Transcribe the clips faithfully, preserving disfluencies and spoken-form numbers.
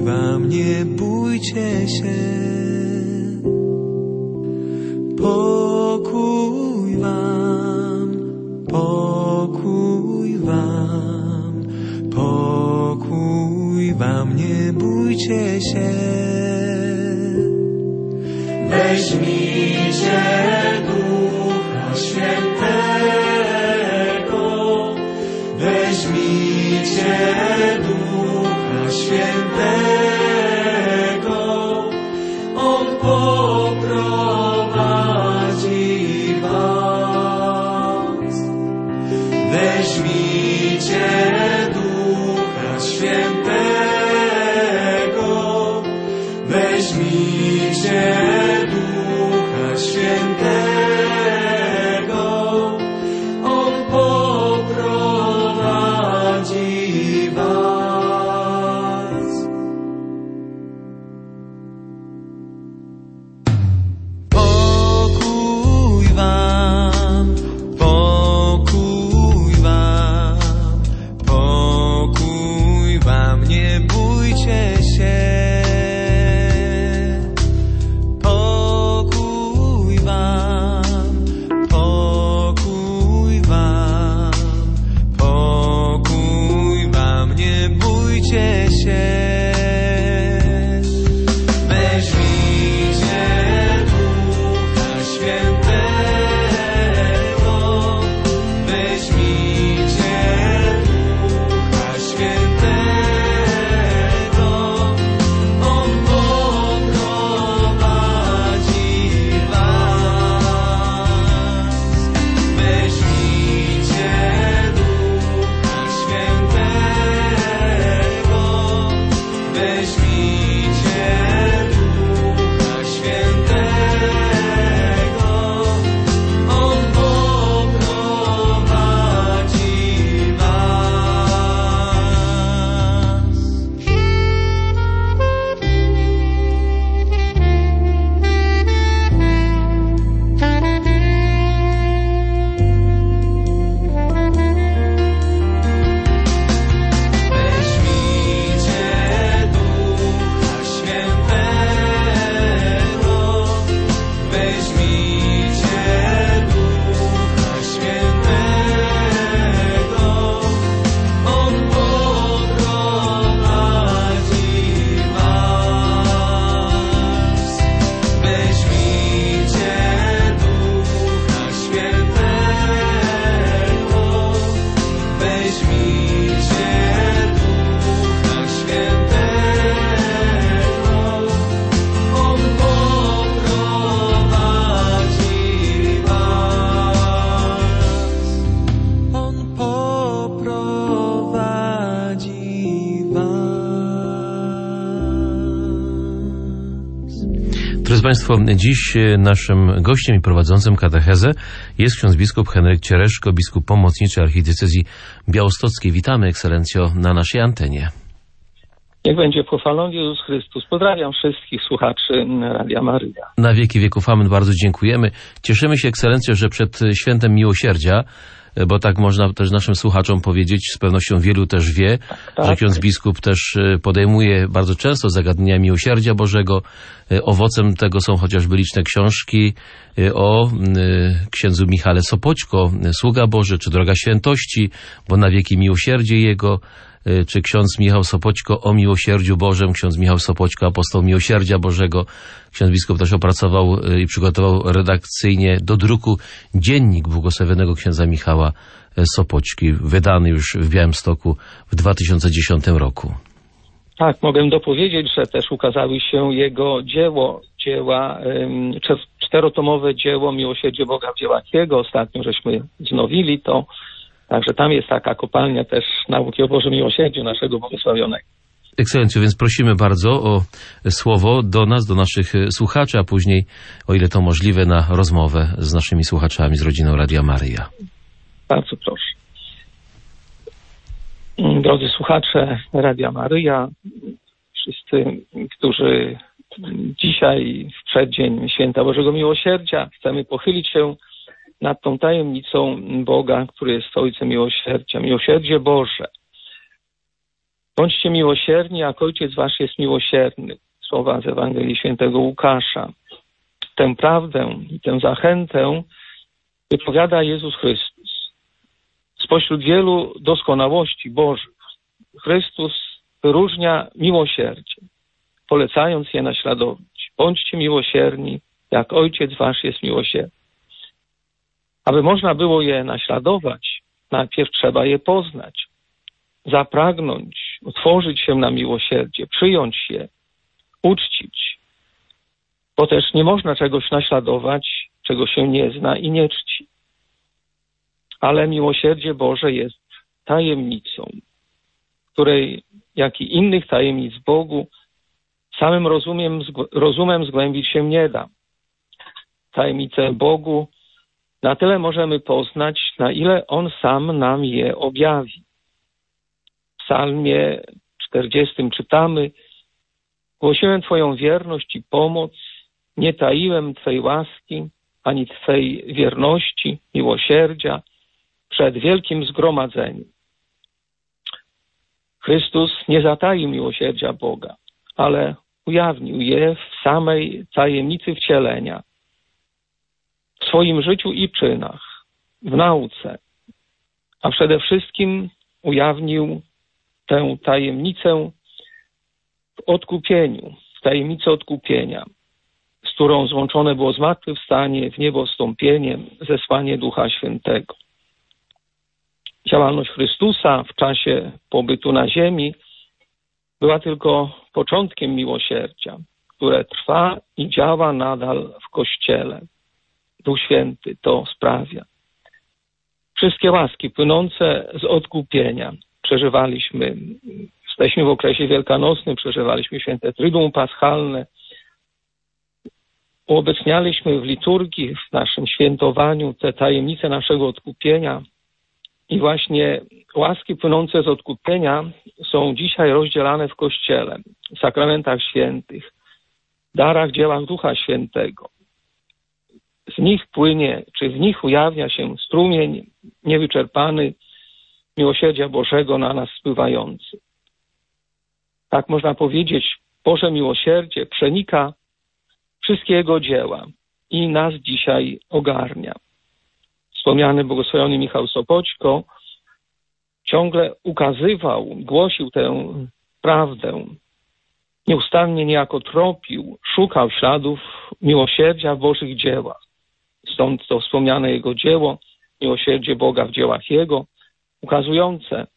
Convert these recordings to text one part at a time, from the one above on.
wam, nie bójcie się. Pokój wam, pokój wam, pokój wam, nie bójcie się. Weźmijcie Ducha Świętego, weźmijcie Ducha Świętego, On poprowadzi was. Weźmijcie Ducha Świętego, weźmijcie Ducha Świętego, On poprowadzi was. Pokój wam, pokój wam, pokój wam, nie bójcie się. Pokój wam, pokój wam, pokój wam, nie bójcie się. Weźmijcie Ducha Świętego, weźmijcie Ducha Świętego, On poprowadzi was. Weźmijcie Ducha Świętego, weźmijcie Ducha Świętego, On poprowadzi was. Weźmijcie Ducha Świętego, weźmijcie Ducha Świętego, On poprowadzi was. Weźmijcie Ducha Świętego, weźmijcie Ducha Świętego, On poprowadzi was. On poprowadzi was. Drodzy Państwo, dziś naszym gościem i prowadzącym katechezę jest ksiądz biskup Henryk Ciereszko, biskup pomocniczy archidiecezji białostockiej. Witamy, ekscelencjo, na naszej antenie. Niech będzie pochwalony Jezus Chrystus. Pozdrawiam wszystkich słuchaczy Radia Maryja. Na wieki wieków amen. Bardzo dziękujemy. Cieszymy się, ekscelencjo, że przed świętem miłosierdzia, bo tak można też naszym słuchaczom powiedzieć, z pewnością wielu też wie, Tak. że ksiądz biskup też podejmuje bardzo często zagadnienia miłosierdzia Bożego. Owocem tego są chociażby liczne książki o księdzu Michale Sopoćko, Sługa Boży, czy Droga Świętości, bo na wieki miłosierdzie Jego, czy ksiądz Michał Sopoćko o miłosierdziu Bożym, ksiądz Michał Sopoćko, apostoł miłosierdzia Bożego. Ksiądz biskup też opracował i przygotował redakcyjnie do druku dziennik błogosławionego księdza Michała Sopoćki, wydany już w Białymstoku w dwa tysiące dziesiątym roku. Tak, mogę dopowiedzieć, że też ukazały się jego dzieło, dzieła, ym, czterotomowe dzieło Miłosierdzie Boga w dziełach Jego. Ostatnio żeśmy wznowili to. Także tam jest taka kopalnia też nauki o Bożym Miłosierdziu naszego błogosławionego. Ekscelencjo, więc prosimy bardzo o słowo do nas, do naszych słuchaczy, a później, o ile to możliwe, na rozmowę z naszymi słuchaczami, z rodziną Radia Maryja. Bardzo proszę. Drodzy słuchacze Radia Maryja, wszyscy, którzy dzisiaj w przeddzień Święta Bożego Miłosierdzia chcemy pochylić się nad tą tajemnicą Boga, który jest Ojcem Miłosierdzia, miłosierdzie Boże. Bądźcie miłosierni, jak Ojciec Wasz jest miłosierny. Słowa z Ewangelii Świętego Łukasza. Tę prawdę i tę zachętę wypowiada Jezus Chrystus. Spośród wielu doskonałości Bożych Chrystus wyróżnia miłosierdzie, polecając je naśladować. Bądźcie miłosierni, jak Ojciec Wasz jest miłosierny. Aby można było je naśladować, najpierw trzeba je poznać, zapragnąć, otworzyć się na miłosierdzie, przyjąć je, uczcić. Bo też nie można czegoś naśladować, czego się nie zna i nie czci. Ale miłosierdzie Boże jest tajemnicą, której, jak i innych tajemnic Bogu, samym rozumiem, rozumem zgłębić się nie da. Tajemnice Bogu na tyle możemy poznać, na ile On sam nam je objawi. W psalmie czterdziestym czytamy: głosiłem Twoją wierność i pomoc, nie taiłem Twej łaski, ani Twej wierności, miłosierdzia przed wielkim zgromadzeniem. Chrystus nie zataił miłosierdzia Boga, ale ujawnił je w samej tajemnicy wcielenia, w swoim życiu i czynach, w nauce, a przede wszystkim ujawnił tę tajemnicę w odkupieniu, w tajemnicy odkupienia, z którą złączone było zmartwychwstanie, w niebo wstąpienie, zesłanie Ducha Świętego. Działalność Chrystusa w czasie pobytu na ziemi była tylko początkiem miłosierdzia, które trwa i działa nadal w Kościele. Duch Święty to sprawia. Wszystkie łaski płynące z odkupienia przeżywaliśmy. Jesteśmy w okresie wielkanocnym, przeżywaliśmy święte Tryduum Paschalne. Uobecnialiśmy w liturgii, w naszym świętowaniu te tajemnice naszego odkupienia. I właśnie łaski płynące z odkupienia są dzisiaj rozdzielane w Kościele, w sakramentach świętych, darach, dziełach Ducha Świętego. Z nich płynie, czy w nich ujawnia się strumień niewyczerpany miłosierdzia Bożego na nas spływający. Tak można powiedzieć, Boże miłosierdzie przenika wszystkie Jego dzieła i nas dzisiaj ogarnia. Wspomniany błogosławiony Michał Sopoćko ciągle ukazywał, głosił tę prawdę. Nieustannie niejako tropił, szukał śladów miłosierdzia w Bożych dziełach. Stąd to wspomniane jego dzieło, miłosierdzie Boga w dziełach Jego, ukazujące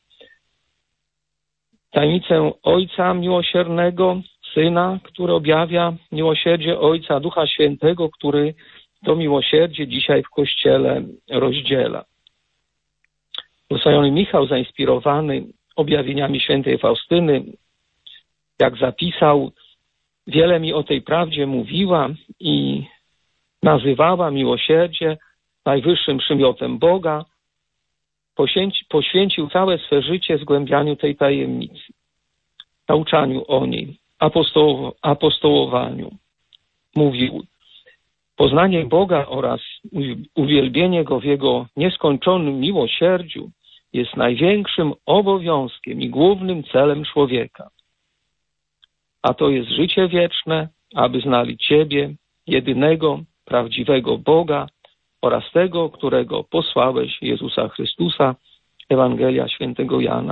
tajemnicę Ojca Miłosiernego, Syna, który objawia miłosierdzie Ojca, Ducha Świętego, który to miłosierdzie dzisiaj w Kościele rozdziela. Błogosławiony Michał, zainspirowany objawieniami świętej Faustyny, jak zapisał, wiele mi o tej prawdzie mówiła i nazywała miłosierdzie najwyższym przymiotem Boga, poświęci, poświęcił całe swe życie zgłębianiu tej tajemnicy, nauczaniu o niej, apostoł, apostołowaniu. Mówił: poznanie Boga oraz uwielbienie Go w Jego nieskończonym miłosierdziu jest największym obowiązkiem i głównym celem człowieka. A to jest życie wieczne, aby znali Ciebie, jedynego, prawdziwego Boga oraz tego, którego posłałeś, Jezusa Chrystusa. Ewangelia Świętego Jana.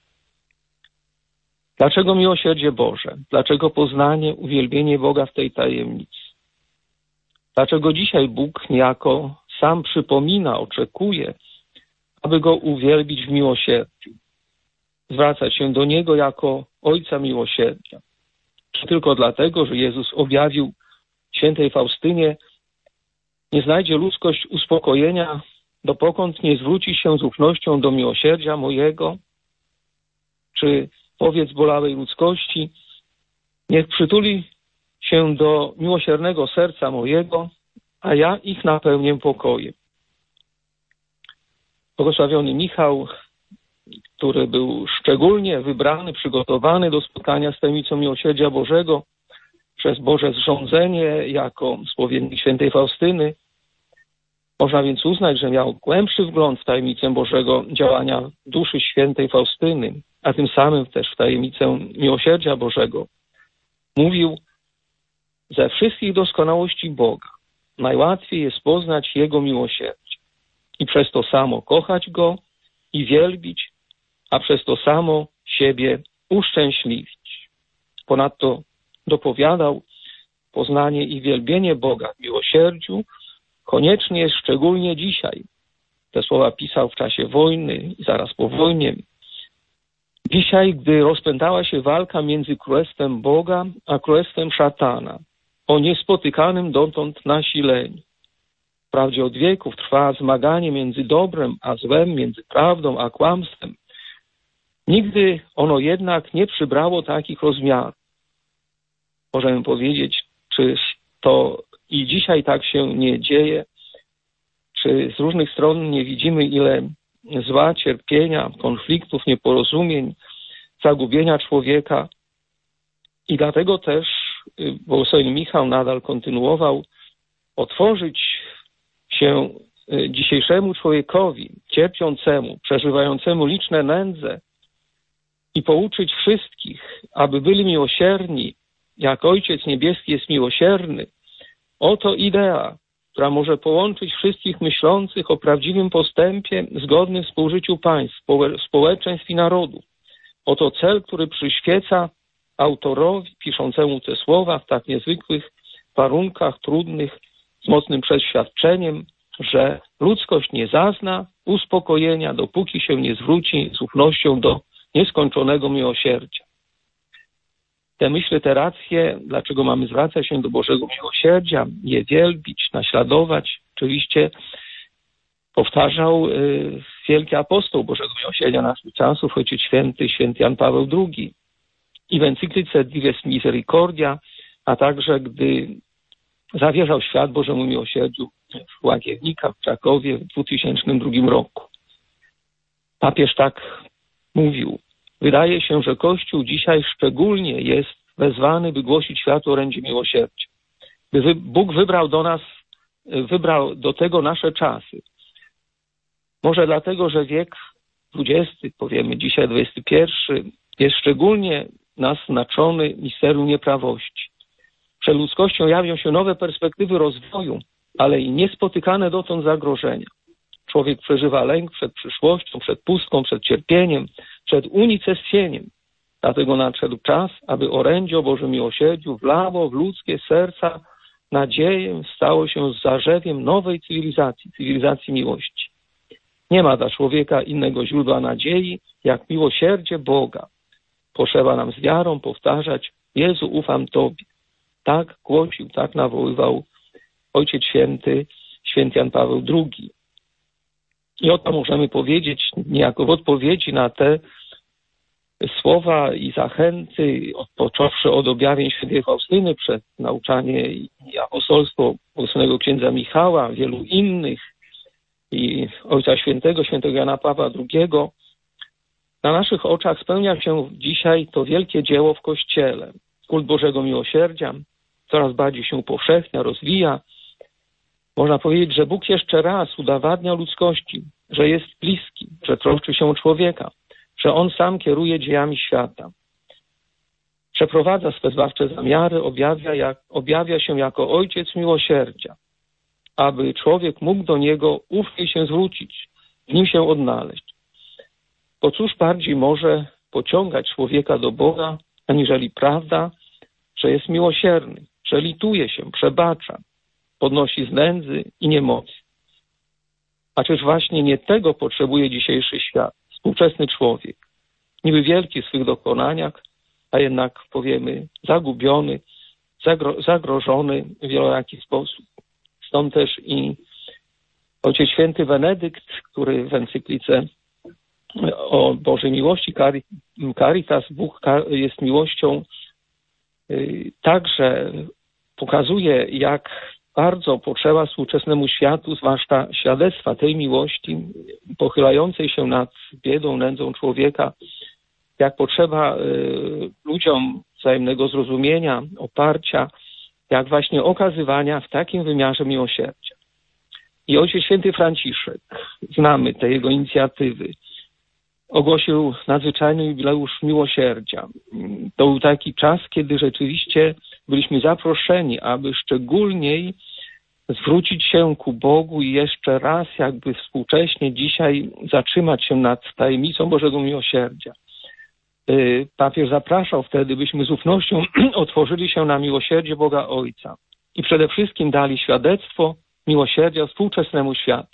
Dlaczego miłosierdzie Boże? Dlaczego poznanie, uwielbienie Boga w tej tajemnicy? Dlaczego dzisiaj Bóg niejako sam przypomina, oczekuje, aby Go uwielbić w miłosierdziu? Zwracać się do Niego jako Ojca miłosierdzia. Czy tylko dlatego, że Jezus objawił świętej Faustynie: nie znajdzie ludzkość uspokojenia, dopokąd nie zwróci się z ufnością do miłosierdzia mojego? Czy powiedz bolałej ludzkości: niech przytuli się do miłosiernego serca mojego, a ja ich napełnię pokojem. Błogosławiony Michał, który był szczególnie wybrany, przygotowany do spotkania z tajemnicą miłosierdzia Bożego przez Boże zrządzenie jako spowiednik świętej Faustyny, można więc uznać, że miał głębszy wgląd w tajemnicę Bożego działania duszy świętej Faustyny, a tym samym też w tajemnicę miłosierdzia Bożego. Mówił: ze wszystkich doskonałości Boga najłatwiej jest poznać Jego miłosierdzie i przez to samo kochać Go i wielbić, a przez to samo siebie uszczęśliwić. Ponadto dopowiadał: poznanie i wielbienie Boga w miłosierdziu konieczne jest szczególnie dzisiaj. Te słowa pisał w czasie wojny i zaraz po wojnie. Dzisiaj, gdy rozpętała się walka między królestwem Boga a królestwem szatana o niespotykanym dotąd nasileniu. Wprawdzie od wieków trwa zmaganie między dobrem a złem, między prawdą a kłamstwem. Nigdy ono jednak nie przybrało takich rozmiarów. Możemy powiedzieć, czy to i dzisiaj tak się nie dzieje, czy z różnych stron nie widzimy, ile zła, cierpienia, konfliktów, nieporozumień, zagubienia człowieka. I dlatego też błogosławiony Michał nadal kontynuował: otworzyć się dzisiejszemu człowiekowi, cierpiącemu, przeżywającemu liczne nędze i pouczyć wszystkich, aby byli miłosierni, jak Ojciec Niebieski jest miłosierny. Oto idea, która może połączyć wszystkich myślących o prawdziwym postępie, zgodnym współżyciu państw, społeczeństw i narodów. Oto cel, który przyświeca autorowi piszącemu te słowa w tak niezwykłych warunkach, trudnych, z mocnym przeświadczeniem, że ludzkość nie zazna uspokojenia, dopóki się nie zwróci z ufnością do nieskończonego miłosierdzia. Te myśli, te racje, dlaczego mamy zwracać się do Bożego miłosierdzia, je wielbić, naśladować, oczywiście powtarzał y, wielki apostoł Bożego miłosierdzia naszych czasów, Ojciec Święty, święty Jan Paweł drugi. I w encyklice Dives Misericordia, a także gdy zawierzał świat Bożemu miłosierdziu w Łagiewnikach, w Krakowie w dwutysięcznym drugim roku. Papież tak mówił: wydaje się, że Kościół dzisiaj szczególnie jest wezwany, by głosić światu orędzie miłosierdzia. By Bóg wybrał do nas, wybrał do tego nasze czasy. Może dlatego, że wiek dwudziesty, powiemy dzisiaj dwudziesty pierwszy, jest szczególnie naznaczony misterium nieprawości. Przed ludzkością jawią się nowe perspektywy rozwoju, ale i niespotykane dotąd zagrożenia. Człowiek przeżywa lęk przed przyszłością, przed pustką, przed cierpieniem, przed unicestwieniem. Dlatego nadszedł czas, aby orędzie o Bożym miłosierdziu wlało w ludzkie serca nadzieję, stało się zarzewiem nowej cywilizacji, cywilizacji miłości. Nie ma dla człowieka innego źródła nadziei, jak miłosierdzie Boga. Potrzeba nam z wiarą powtarzać: Jezu, ufam Tobie. Tak głosił, tak nawoływał Ojciec Święty, święty Jan Paweł drugi. I oto możemy powiedzieć, niejako w odpowiedzi na te słowa i zachęty, począwszy od objawień świętej Faustyny przez nauczanie i apostolstwo błogosławionego księdza Michała, wielu innych, i Ojca Świętego, świętego Jana Pawła drugiego, na naszych oczach spełnia się dzisiaj to wielkie dzieło w Kościele. Kult Bożego Miłosierdzia coraz bardziej się upowszechnia, rozwija. Można powiedzieć, że Bóg jeszcze raz udowadnia ludzkości, że jest bliski, że troszczy się o człowieka, że On sam kieruje dziejami świata. Przeprowadza swe zbawcze zamiary, objawia, jak, objawia się jako Ojciec miłosierdzia, aby człowiek mógł do Niego ufnie się zwrócić, w Nim się odnaleźć. Bo cóż bardziej może pociągać człowieka do Boga, aniżeli prawda, że jest miłosierny, że lituje się, przebacza, podnosi z nędzy i niemocy. A czyż właśnie nie tego potrzebuje dzisiejszy świat, współczesny człowiek, niby wielki w swych dokonaniach, a jednak, powiemy, zagubiony, zagro- zagrożony w wielojaki sposób. Stąd też i Ojciec Święty Benedykt, który w encyklice o Bożej miłości, Caritas, Bóg jest miłością, także pokazuje, jak bardzo potrzeba współczesnemu światu, zwłaszcza świadectwa tej miłości, pochylającej się nad biedą, nędzą człowieka, jak potrzeba ludziom wzajemnego zrozumienia, oparcia, jak właśnie okazywania w takim wymiarze miłosierdzia. I Ojciec Święty Franciszek, znamy te jego inicjatywy, ogłosił nadzwyczajny jubileusz miłosierdzia. To był taki czas, kiedy rzeczywiście byliśmy zaproszeni, aby szczególniej zwrócić się ku Bogu i jeszcze raz jakby współcześnie dzisiaj zatrzymać się nad tajemnicą Bożego Miłosierdzia. Papież zapraszał wtedy, byśmy z ufnością otworzyli się na miłosierdzie Boga Ojca i przede wszystkim dali świadectwo miłosierdzia współczesnemu światu.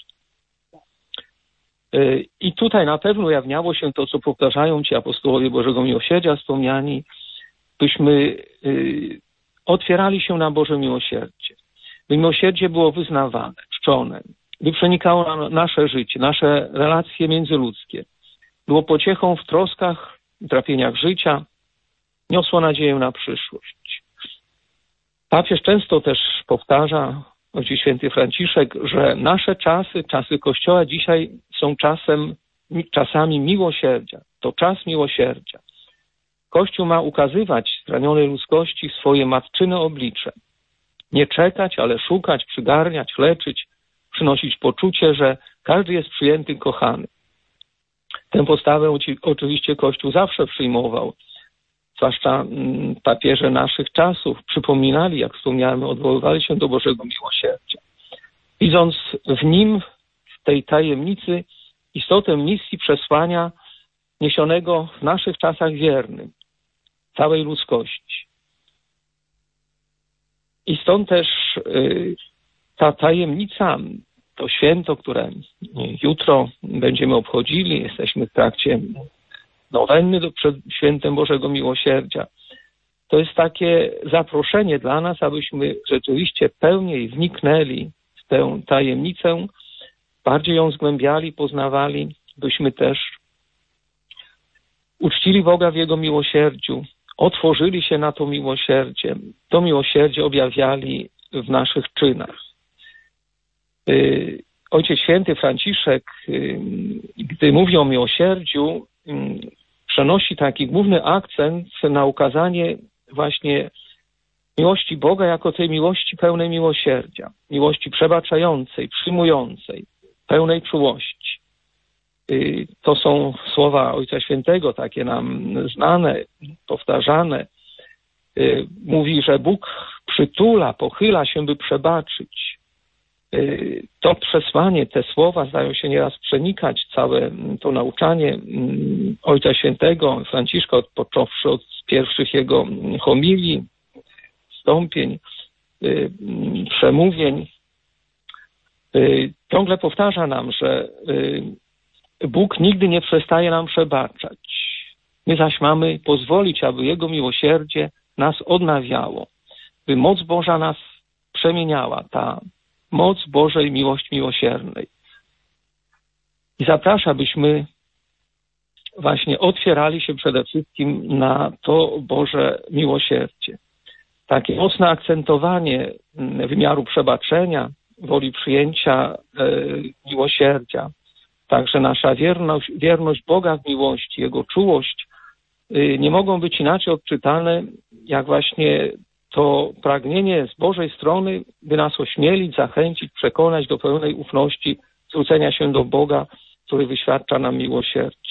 I tutaj na pewno ujawniało się to, co powtarzają ci apostołowie Bożego Miłosierdzia wspomniani, byśmy otwierali się na Boże miłosierdzie. By miłosierdzie było wyznawane, czczone, by przenikało na nasze życie, nasze relacje międzyludzkie. Było pociechą w troskach, trapieniach życia, niosło nadzieję na przyszłość. Papież często też powtarza, Ojciec Święty Franciszek, że nasze czasy, czasy Kościoła dzisiaj są czasem, czasami miłosierdzia. To czas miłosierdzia. Kościół ma ukazywać zranionej ludzkości swoje matczyne oblicze. Nie czekać, ale szukać, przygarniać, leczyć, przynosić poczucie, że każdy jest przyjęty, kochany. Tę postawę oczywiście Kościół zawsze przyjmował. Zwłaszcza papieże naszych czasów przypominali, jak wspomniałem, odwoływali się do Bożego Miłosierdzia. Widząc w nim, w tej tajemnicy, istotę misji przesłania niesionego w naszych czasach wiernym, całej ludzkości. I stąd też y, ta tajemnica, to święto, które jutro będziemy obchodzili, jesteśmy w trakcie nowenny do, przed świętem Bożego Miłosierdzia. To jest takie zaproszenie dla nas, abyśmy rzeczywiście pełniej wniknęli w tę tajemnicę, bardziej ją zgłębiali, poznawali, byśmy też uczcili Boga w Jego miłosierdziu, otworzyli się na to miłosierdzie, to miłosierdzie objawiali w naszych czynach. Ojciec Święty Franciszek, gdy mówi o miłosierdziu, przenosi taki główny akcent na ukazanie właśnie miłości Boga jako tej miłości pełnej miłosierdzia, miłości przebaczającej, przyjmującej, pełnej czułości. To są słowa Ojca Świętego, takie nam znane, powtarzane. Mówi, że Bóg przytula, pochyla się, by przebaczyć. To przesłanie, te słowa zdają się nieraz przenikać całe to nauczanie Ojca Świętego Franciszka, począwszy od pierwszych jego homilii, wstąpień, przemówień. Ciągle powtarza nam, że Bóg nigdy nie przestaje nam przebaczać. My zaś mamy pozwolić, aby Jego miłosierdzie nas odnawiało, by moc Boża nas przemieniała, ta moc Bożej miłości miłosiernej. I zaprasza, byśmy właśnie otwierali się przede wszystkim na to Boże miłosierdzie. Takie mocne akcentowanie wymiaru przebaczenia, woli przyjęcia e, miłosierdzia, także nasza wierność, wierność Boga w miłości, Jego czułość e, nie mogą być inaczej odczytane, jak właśnie to pragnienie z Bożej strony, by nas ośmielić, zachęcić, przekonać do pełnej ufności, zwrócenia się do Boga, który wyświadcza nam miłosierdzie.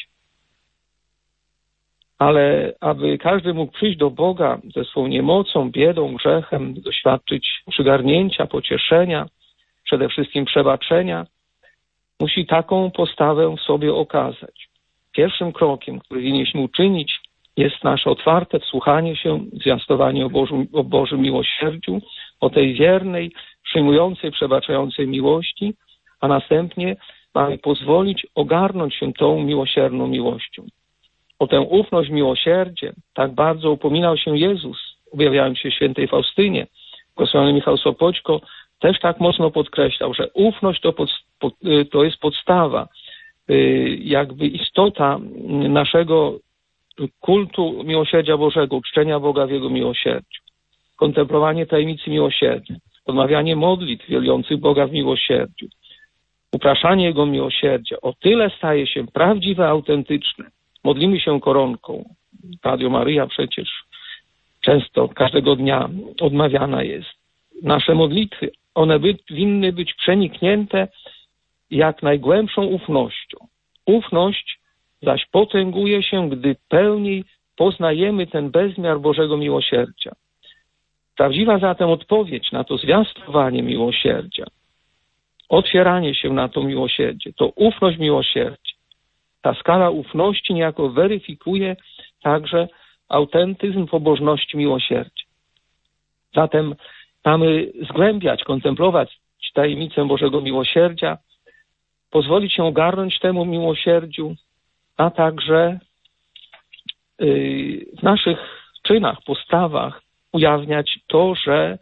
Ale aby każdy mógł przyjść do Boga ze swą niemocą, biedą, grzechem, doświadczyć przygarnięcia, pocieszenia, przede wszystkim przebaczenia, musi taką postawę w sobie okazać. Pierwszym krokiem, który winniśmy uczynić, jest nasze otwarte wsłuchanie się, zwiastowanie o Bożym, o Bożym miłosierdziu, o tej wiernej, przyjmującej, przebaczającej miłości, a następnie mamy pozwolić ogarnąć się tą miłosierną miłością. O tę ufność, miłosierdzie tak bardzo upominał się Jezus, objawiając się świętej Faustynie. Błogosławiony Michał Sopoćko też tak mocno podkreślał, że ufność to, pod, pod, to jest podstawa, jakby istota naszego kultu miłosierdzia Bożego, uczczenia Boga w Jego miłosierdziu. Kontemplowanie tajemnicy miłosierdzia, odmawianie modlitw wielbiących Boga w miłosierdziu, upraszanie Jego miłosierdzia. O tyle staje się prawdziwe, autentyczne. Modlimy się koronką. Radio Maryja przecież często, każdego dnia odmawiana jest. Nasze modlitwy, one by, winny być przeniknięte jak najgłębszą ufnością. Ufność zaś potęguje się, gdy pełniej poznajemy ten bezmiar Bożego miłosierdzia. Prawdziwa zatem odpowiedź na to zwiastowanie miłosierdzia, otwieranie się na to miłosierdzie, to ufność miłosierdzia. Ta skala ufności niejako weryfikuje także autentyzm pobożności miłosierdzia. Zatem mamy zgłębiać, kontemplować tajemnicę Bożego miłosierdzia, pozwolić się ogarnąć temu miłosierdziu, a także w naszych czynach, postawach ujawniać to, że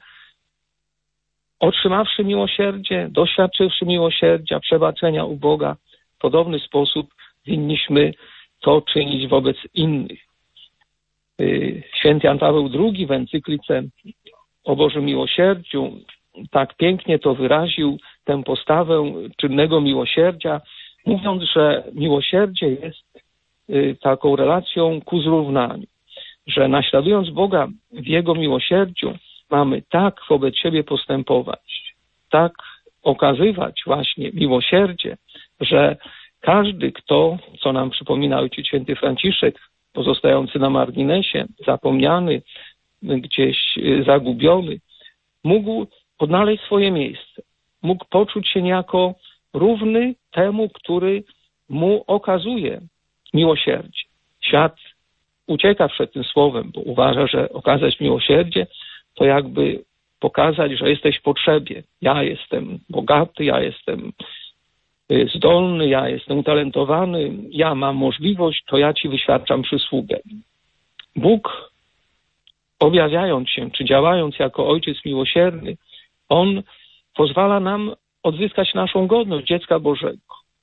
otrzymawszy miłosierdzie, doświadczywszy miłosierdzia, przebaczenia u Boga, w podobny sposób winniśmy to czynić wobec innych. Święty Jan Paweł drugi w encyklice o Bożym miłosierdziu tak pięknie to wyraził, tę postawę czynnego miłosierdzia, mówiąc, że miłosierdzie jest taką relacją ku zrównaniu, że naśladując Boga w Jego miłosierdziu mamy tak wobec siebie postępować, tak okazywać właśnie miłosierdzie, że każdy, kto, co nam przypomina Ojciec Święty Franciszek, pozostający na marginesie, zapomniany, gdzieś zagubiony, mógł odnaleźć swoje miejsce, mógł poczuć się niejako równy temu, który mu okazuje miłosierdzie. Świat ucieka przed tym słowem, bo uważa, że okazać miłosierdzie to jakby pokazać, że jesteś w potrzebie. Ja jestem bogaty, ja jestem zdolny, ja jestem utalentowany, ja mam możliwość, to ja ci wyświadczam przysługę. Bóg, objawiając się, czy działając jako Ojciec miłosierny, On pozwala nam odzyskać naszą godność dziecka Bożego.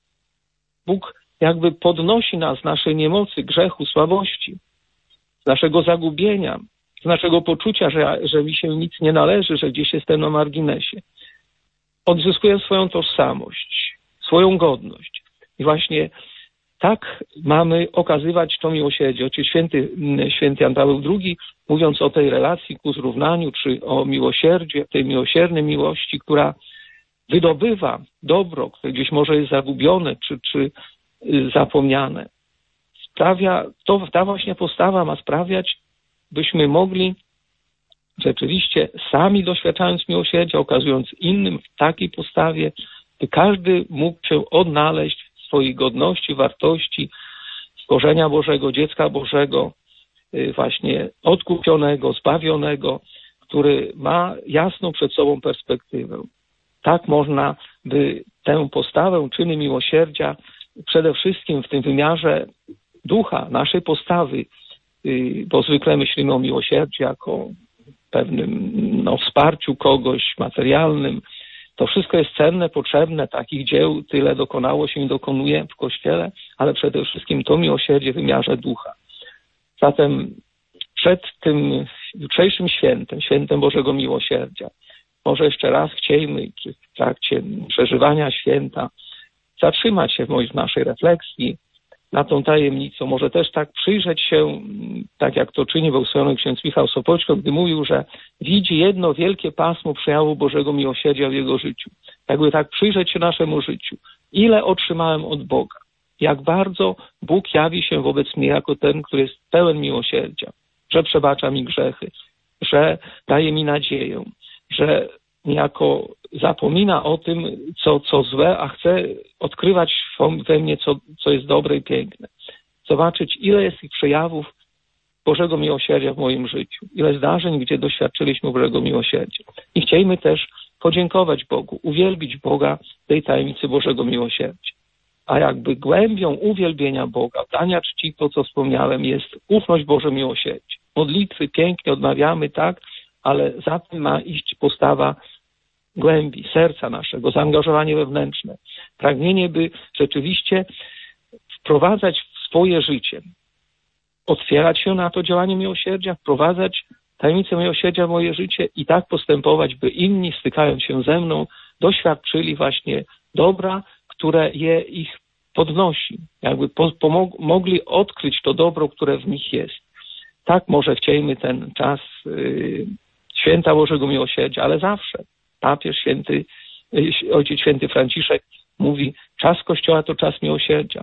Bóg jakby podnosi nas z naszej niemocy, grzechu, słabości, z naszego zagubienia, z naszego poczucia, że, że mi się nic nie należy, że gdzieś jestem na marginesie. Odzyskuje swoją tożsamość, swoją godność. I właśnie tak mamy okazywać to miłosierdzie. Ojciec Święty, Święty Jan Paweł drugi, mówiąc o tej relacji ku zrównaniu, czy o miłosierdziu, tej miłosiernej miłości, która wydobywa dobro, które gdzieś może jest zagubione, czy, czy zapomniane. Sprawia, to, ta właśnie postawa ma sprawiać, byśmy mogli rzeczywiście sami doświadczając miłosierdzia, okazując innym w takiej postawie, by każdy mógł się odnaleźć w swojej godności, wartości, stworzenia Bożego, dziecka Bożego, właśnie odkupionego, zbawionego, który ma jasną przed sobą perspektywę. Tak można by tę postawę, czyny miłosierdzia przede wszystkim w tym wymiarze ducha, naszej postawy, bo zwykle myślimy o miłosierdziu jako pewnym no, wsparciu kogoś materialnym. To wszystko jest cenne, potrzebne, takich dzieł tyle dokonało się i dokonuje w Kościele, ale przede wszystkim to miłosierdzie w wymiarze ducha. Zatem przed tym jutrzejszym świętem, świętem Bożego Miłosierdzia, może jeszcze raz chciejmy w trakcie przeżywania święta zatrzymać się w naszej refleksji na tą tajemnicą. Może też tak przyjrzeć się, tak jak to czyni błogosławiony ksiądz Michał Sopoćko, gdy mówił, że widzi jedno wielkie pasmo przejawu Bożego Miłosierdzia w jego życiu. Jakby tak przyjrzeć się naszemu życiu. Ile otrzymałem od Boga? Jak bardzo Bóg jawi się wobec mnie jako ten, który jest pełen miłosierdzia, że przebacza mi grzechy, że daje mi nadzieję, że niejako zapomina o tym, co, co złe, a chce odkrywać we mnie, co, co jest dobre i piękne. Zobaczyć, ile jest tych przejawów Bożego Miłosierdzia w moim życiu. Ile zdarzeń, gdzie doświadczyliśmy Bożego Miłosierdzia. I chcielibyśmy też podziękować Bogu, uwielbić Boga tej tajemnicy Bożego Miłosierdzia. A jakby głębią uwielbienia Boga, dania czci, to co wspomniałem, jest ufność Boże Miłosierdzia. Modlitwy pięknie odmawiamy, tak, ale za tym ma iść postawa głębi, serca naszego, zaangażowanie wewnętrzne. Pragnienie, by rzeczywiście wprowadzać w swoje życie, otwierać się na to działanie miłosierdzia, wprowadzać tajemnicę miłosierdzia w moje życie i tak postępować, by inni, stykając się ze mną, doświadczyli właśnie dobra, które je ich podnosi, jakby pomog- mogli odkryć to dobro, które w nich jest. Tak może chciejmy ten czas yy, święta Bożego Miłosierdzia, ale zawsze. Papież święty, yy, Ojciec Święty Franciszek mówi, czas Kościoła to czas miłosierdzia.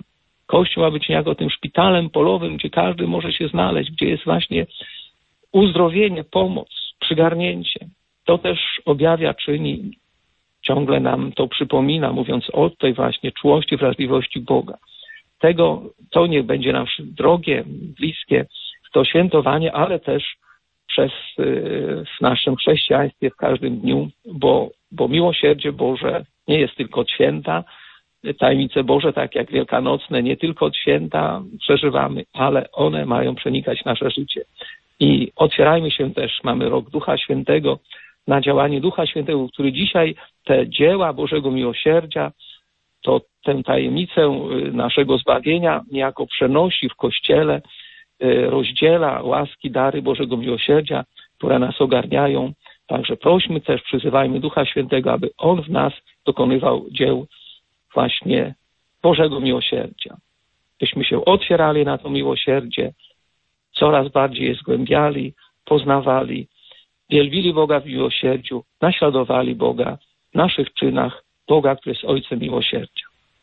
Kościół ma być niejako tym szpitalem polowym, gdzie każdy może się znaleźć, gdzie jest właśnie uzdrowienie, pomoc, przygarnięcie. To też objawia, czyni, ciągle nam to przypomina, mówiąc o tej właśnie czułości, wrażliwości Boga. Tego, to niech będzie nam drogie, bliskie, to świętowanie, ale też przez w naszym chrześcijaństwie w każdym dniu, bo, bo miłosierdzie Boże nie jest tylko od święta, tajemnice Boże, tak jak wielkanocne, nie tylko od święta przeżywamy, ale one mają przenikać nasze życie. I otwierajmy się też, mamy rok Ducha Świętego, na działanie Ducha Świętego, który dzisiaj te dzieła Bożego Miłosierdzia, to tę tajemnicę naszego zbawienia niejako przenosi w Kościele, rozdziela łaski, dary Bożego Miłosierdzia, które nas ogarniają. Także prośmy też, przyzywajmy Ducha Świętego, aby On w nas dokonywał dzieł właśnie Bożego Miłosierdzia. Byśmy się otwierali na to miłosierdzie, coraz bardziej je zgłębiali, poznawali, wielbili Boga w miłosierdziu, naśladowali Boga w naszych czynach, Boga, który jest Ojcem Miłosierdzia.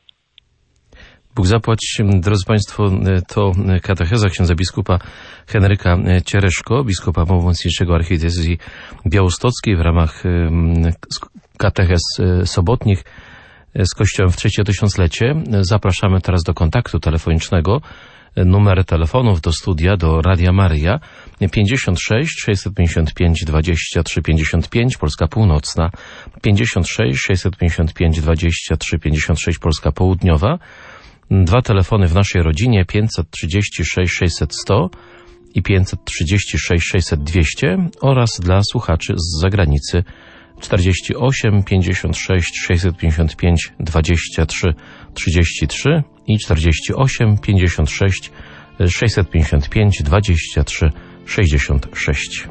Bóg zapłać, drodzy Państwo, to katecheza księdza biskupa Henryka Ciereszko, biskupa pomocniczego archidiecezji białostockiej w ramach katechez sobotnich z Kościołem w trzecie tysiąclecie. Zapraszamy teraz do kontaktu telefonicznego. Numer telefonów do studia, do Radia Maryja pięćdziesiąt sześć sześćset pięćdziesiąt pięć dwadzieścia trzy pięćdziesiąt pięć, Polska Północna, pięćdziesiąt sześć sześćset pięćdziesiąt pięć dwadzieścia trzy pięćdziesiąt sześć, Polska Południowa. Dwa telefony w naszej rodzinie, pięćset trzydzieści sześć sześćset sto i pięćset trzydzieści sześć sześćset dwieście oraz dla słuchaczy z zagranicy czterdzieści osiem pięćdziesiąt sześć sześćset pięćdziesiąt pięć dwadzieścia trzy trzydzieści trzy i czterdzieści osiem pięćdziesiąt sześć sześćset pięćdziesiąt pięć dwadzieścia trzy sześćdziesiąt sześć.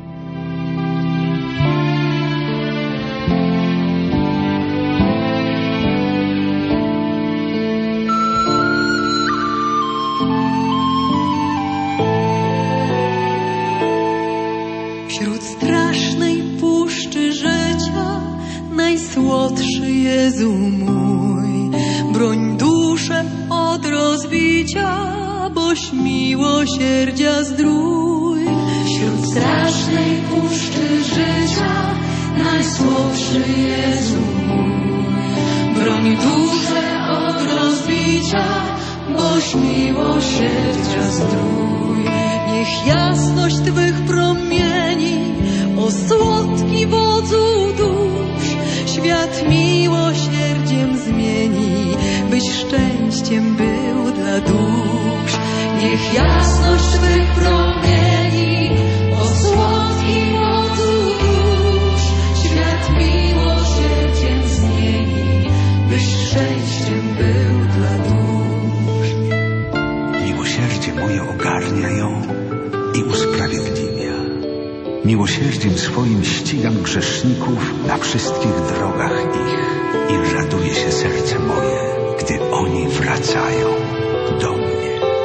Wśród strasznej puszczy życia najsłodszy Jezu mój, broń duszę od rozbicia, boś miłosierdzia zdrój. Wśród strasznej puszczy życia najsłodszy Jezu mój, broń duszę od rozbicia, boś miłosierdzia zdrój. Niech jasność Twych promieni, o słodki wodzu dusz, świat miłosierdziem zmieni, byś szczęściem był dla dusz. Niech jasność Twych promieni, o słodki wodzu dusz, świat miłosierdziem zmieni, byś szczęściem był dla dusz. Miłosierdzie moje ogarnia ją i usprawiedliwia. Miłosierdziem swoim ścigam grzeszników na wszystkich drogach ich i raduje się serce moje, gdy oni wracają do mnie.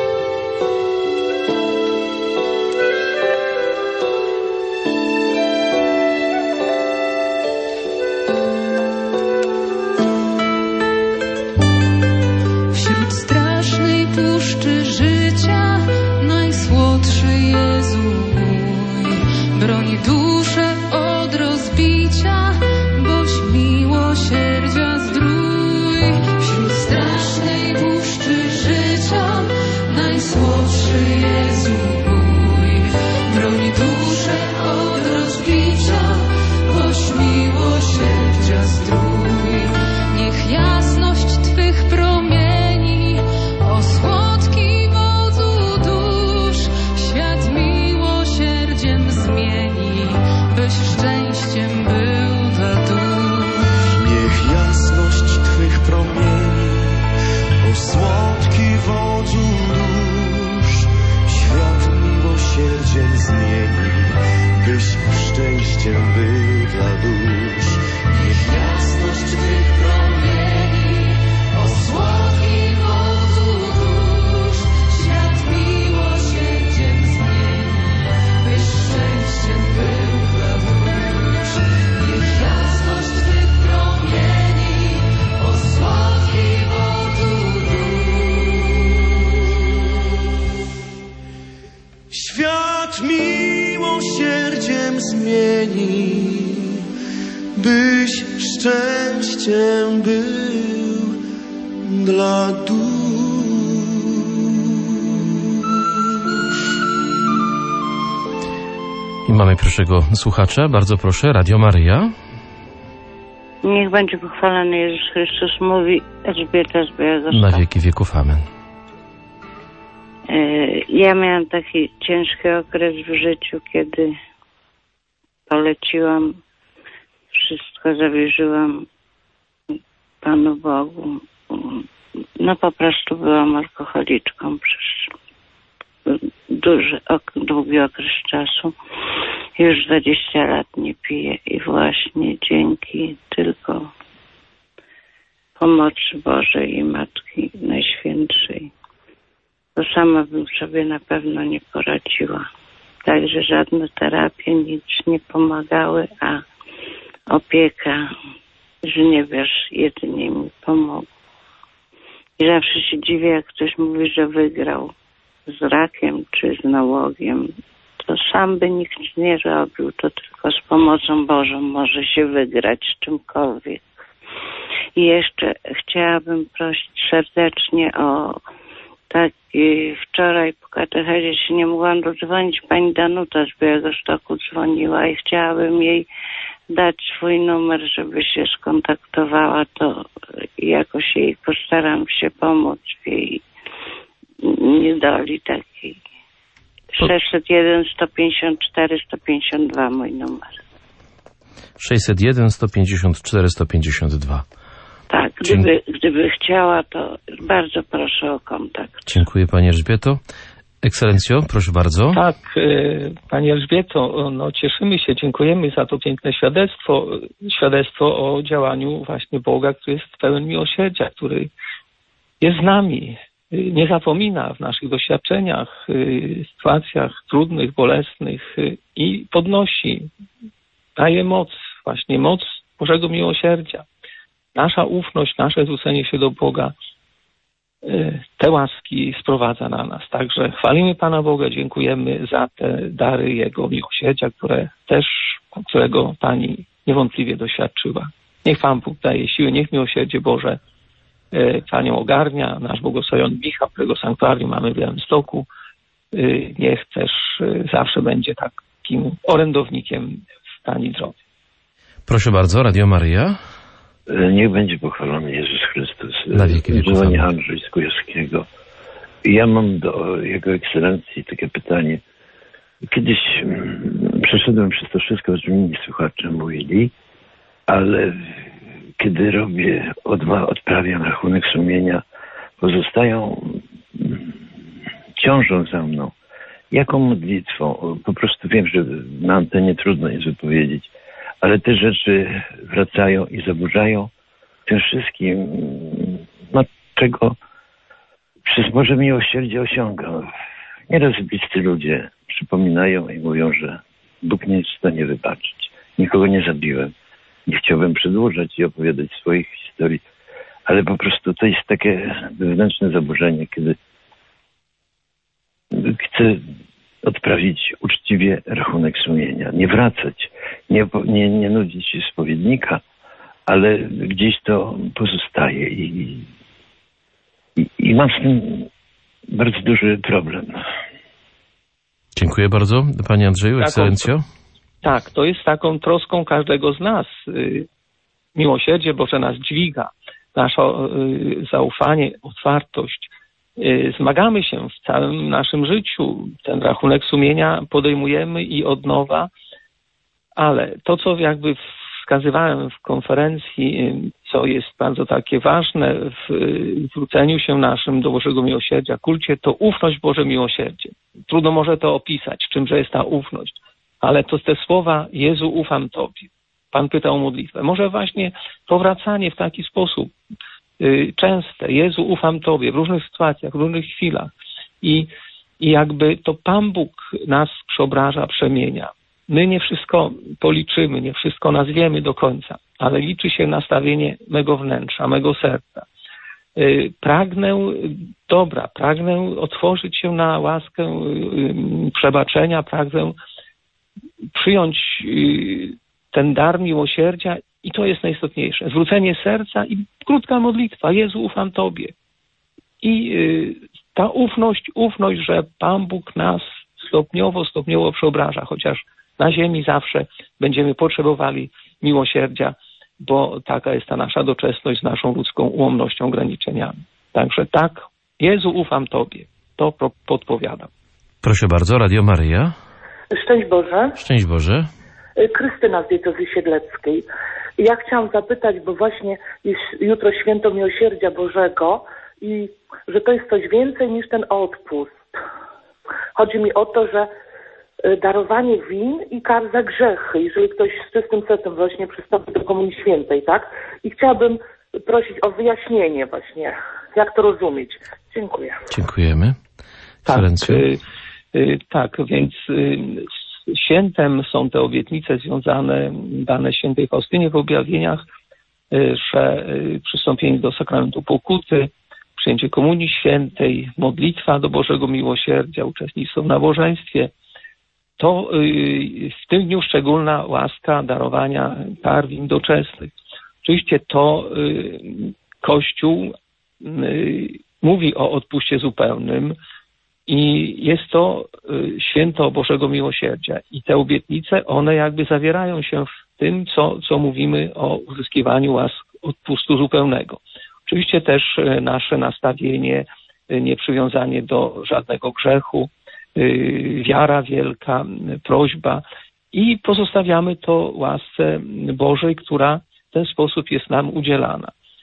Wśród strasznej puszczy życia najsłodszy Jezu mój, broń duszę od rozbicia, boś miłosierdzia zdrój. Wśród strasznej puszczy życia najsłodszy Jezu mój, broń duszę od rozbicia, boś miłosierdzia zdrój. Niech jasność Twych promieni, o słodki wodzu dusz, świat miłosierdziem zmieni, byś miłosierdziem zmieni, byś szczęściem był dla dusz. I mamy pierwszego słuchacza. Bardzo proszę, Radio Maryja. Niech będzie pochwalony Jezus Chrystus, mówi Elżbieta z Białegostoku. Na wieki wieków, amen. Ja miałam taki ciężki okres w życiu, kiedy poleciłam, wszystko zawierzyłam Panu Bogu. No po prostu byłam alkoholiczką przez duży, długi okres czasu. Już dwadzieścia lat nie piję i właśnie dzięki tylko pomocy Bożej i Matki Najświętszej. Bo sama bym sobie na pewno nie poradziła. Także żadne terapie nic nie pomagały, a opieka, że nie wiesz, jedynie mi pomogło. I zawsze się dziwię, jak ktoś mówi, że wygrał z rakiem czy z nałogiem. To sam by nikt nie robił, to tylko z pomocą Bożą może się wygrać z czymkolwiek. I jeszcze chciałabym prosić serdecznie o taki, wczoraj po katechezie się nie mogłam dodzwonić, pani Danuta z Białegostoku dzwoniła i chciałabym jej dać swój numer, żeby się skontaktowała, to jakoś jej postaram się pomóc w jej niedoli takiej. sześćset jeden, sto pięćdziesiąt cztery, sto pięćdziesiąt dwa mój numer. sześćset jeden, sto pięćdziesiąt cztery, sto pięćdziesiąt dwa. Tak, gdyby, gdyby chciała, to bardzo proszę o kontakt. Dziękuję Pani Elżbieto. Ekscelencjo, proszę bardzo. Tak, Pani Elżbieto, no cieszymy się, dziękujemy za to piękne świadectwo, świadectwo o działaniu właśnie Boga, który jest pełen miłosierdzia, który jest z nami, nie zapomina w naszych doświadczeniach, sytuacjach trudnych, bolesnych i podnosi, daje moc, właśnie moc Bożego miłosierdzia. Nasza ufność, nasze zwrócenie się do Boga te łaski sprowadza na nas. Także chwalimy Pana Boga, dziękujemy za te dary Jego miłosierdzia, które też, którego Pani niewątpliwie doświadczyła. Niech Pan Bóg daje siły, niech miłosierdzie Boże Panią ogarnia, nasz błogosławiony Michał, którego sanktuarium mamy w Białymstoku, niech też zawsze będzie takim orędownikiem w Pani drodze. Proszę bardzo, Radio Maryja. Niech będzie pochwalony Jezus Chrystus. Na wieki wieków. Dzwonię Andrzej z Kujawskiego. Ja mam do Jego Ekscelencji takie pytanie. Kiedyś przeszedłem przez to wszystko, o czym inni słuchacze mówili, ale kiedy robię, odma- odprawiam rachunek sumienia, pozostają, ciążą za mną. Jaką modlitwą? Po prostu wiem, że na antenie trudno jest wypowiedzieć, ale te rzeczy wracają i zaburzają tym wszystkim, no, czego przez Boże miłosierdzie osiągam. Nieraz bliscy ludzie przypominają i mówią, że Bóg nie jest w stanie wybaczyć. Nikogo nie zabiłem. Nie chciałbym przedłużać i opowiadać swoich historii, ale po prostu to jest takie wewnętrzne zaburzenie, kiedy chcę odprawić uczciwie rachunek sumienia. Nie wracać, nie, nie, nie nudzić spowiednika, ale gdzieś to pozostaje i, i, i mam z tym bardzo duży problem. Dziękuję bardzo. Panie Andrzeju, Ekscelencjo. Tak, to jest taką troską każdego z nas. Miłosierdzie Boże nas dźwiga, nasze zaufanie, otwartość. Zmagamy się w całym naszym życiu. Ten rachunek sumienia podejmujemy i od nowa, ale to, co jakby wskazywałem w konferencji, co jest bardzo takie ważne w zwróceniu się naszym do Bożego Miłosierdzia, kulcie, to ufność Boże Miłosierdzie. Trudno może to opisać, czymże jest ta ufność, ale to te słowa Jezu, ufam Tobie. Pan pytał o modlitwę. Może właśnie powracanie w taki sposób yy, częste. Jezu, ufam Tobie w różnych sytuacjach, w różnych chwilach. I, i jakby to Pan Bóg nas przeobraża, przemienia. My nie wszystko policzymy, nie wszystko nazwiemy do końca, ale liczy się nastawienie mego wnętrza, mego serca. Pragnę dobra, pragnę otworzyć się na łaskę przebaczenia, pragnę przyjąć ten dar miłosierdzia i to jest najistotniejsze. Zwrócenie serca i krótka modlitwa. Jezu, ufam Tobie. I ta ufność, ufność, że Pan Bóg nas stopniowo, stopniowo przeobraża, chociaż na ziemi zawsze będziemy potrzebowali miłosierdzia, bo taka jest ta nasza doczesność z naszą ludzką ułomnością, ograniczeniami. Także tak, Jezu, ufam Tobie. To podpowiadam. Proszę bardzo, Radio Maryja. Szczęść Boże. Szczęść Boże. Krystyna z diecezji siedleckiej. Ja chciałam zapytać, bo właśnie jest jutro święto Miłosierdzia Bożego i że to jest coś więcej niż ten odpust. Chodzi mi o to, że darowanie win i kar za grzechy, jeżeli ktoś z czystym sercem właśnie przystąpi do Komunii Świętej, tak? I chciałabym prosić o wyjaśnienie właśnie, jak to rozumieć. Dziękuję. Dziękujemy. Tak, y, y, tak, więc y, świętem są te obietnice związane, dane świętej Faustynie w objawieniach, y, że y, przystąpienie do sakramentu pokuty, przyjęcie Komunii Świętej, modlitwa do Bożego Miłosierdzia, uczestnictwo w nabożeństwie, to y, w tym dniu szczególna łaska darowania kar win doczesnych. Oczywiście to y, Kościół y, mówi o odpuście zupełnym i jest to y, święto Bożego Miłosierdzia. I te obietnice, one jakby zawierają się w tym, co, co mówimy o uzyskiwaniu łask odpustu zupełnego. Oczywiście też y, nasze nastawienie, y, nieprzywiązanie do żadnego grzechu, y, wiara wielka, y, prośba i pozostawiamy to łasce Bożej, która w ten sposób jest nam udzielana.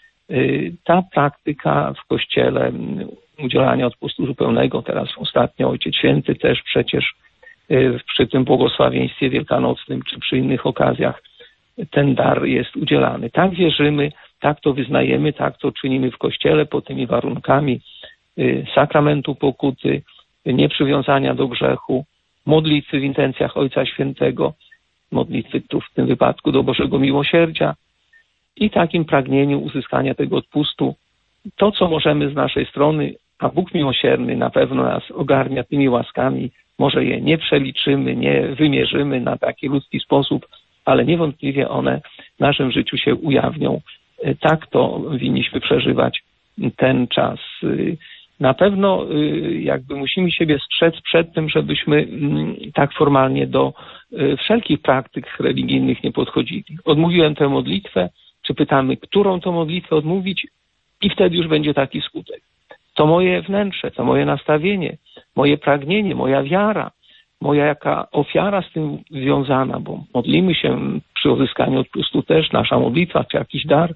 Ta praktyka w Kościele udzielania odpustu zupełnego, teraz ostatnio Ojciec Święty też przecież przy tym błogosławieństwie wielkanocnym czy przy innych okazjach ten dar jest udzielany. Tak wierzymy, tak to wyznajemy, tak to czynimy w Kościele pod tymi warunkami sakramentu pokuty, nieprzywiązania do grzechu, modlitwy w intencjach Ojca Świętego, modlitwy tu w tym wypadku do Bożego Miłosierdzia i takim pragnieniu uzyskania tego odpustu. To, co możemy z naszej strony, a Bóg miłosierny na pewno nas ogarnia tymi łaskami, może je nie przeliczymy, nie wymierzymy na taki ludzki sposób, ale niewątpliwie one w naszym życiu się ujawnią. Tak to winniśmy przeżywać ten czas. Na pewno jakby musimy siebie strzec przed tym, żebyśmy tak formalnie do wszelkich praktyk religijnych nie podchodzili. Odmówiłem tę modlitwę, czy pytamy, którą to modlitwę odmówić i wtedy już będzie taki skutek. To moje wnętrze, to moje nastawienie, moje pragnienie, moja wiara, moja jaka ofiara z tym związana, bo modlimy się przy uzyskaniu odpustu też, nasza modlitwa czy jakiś dar,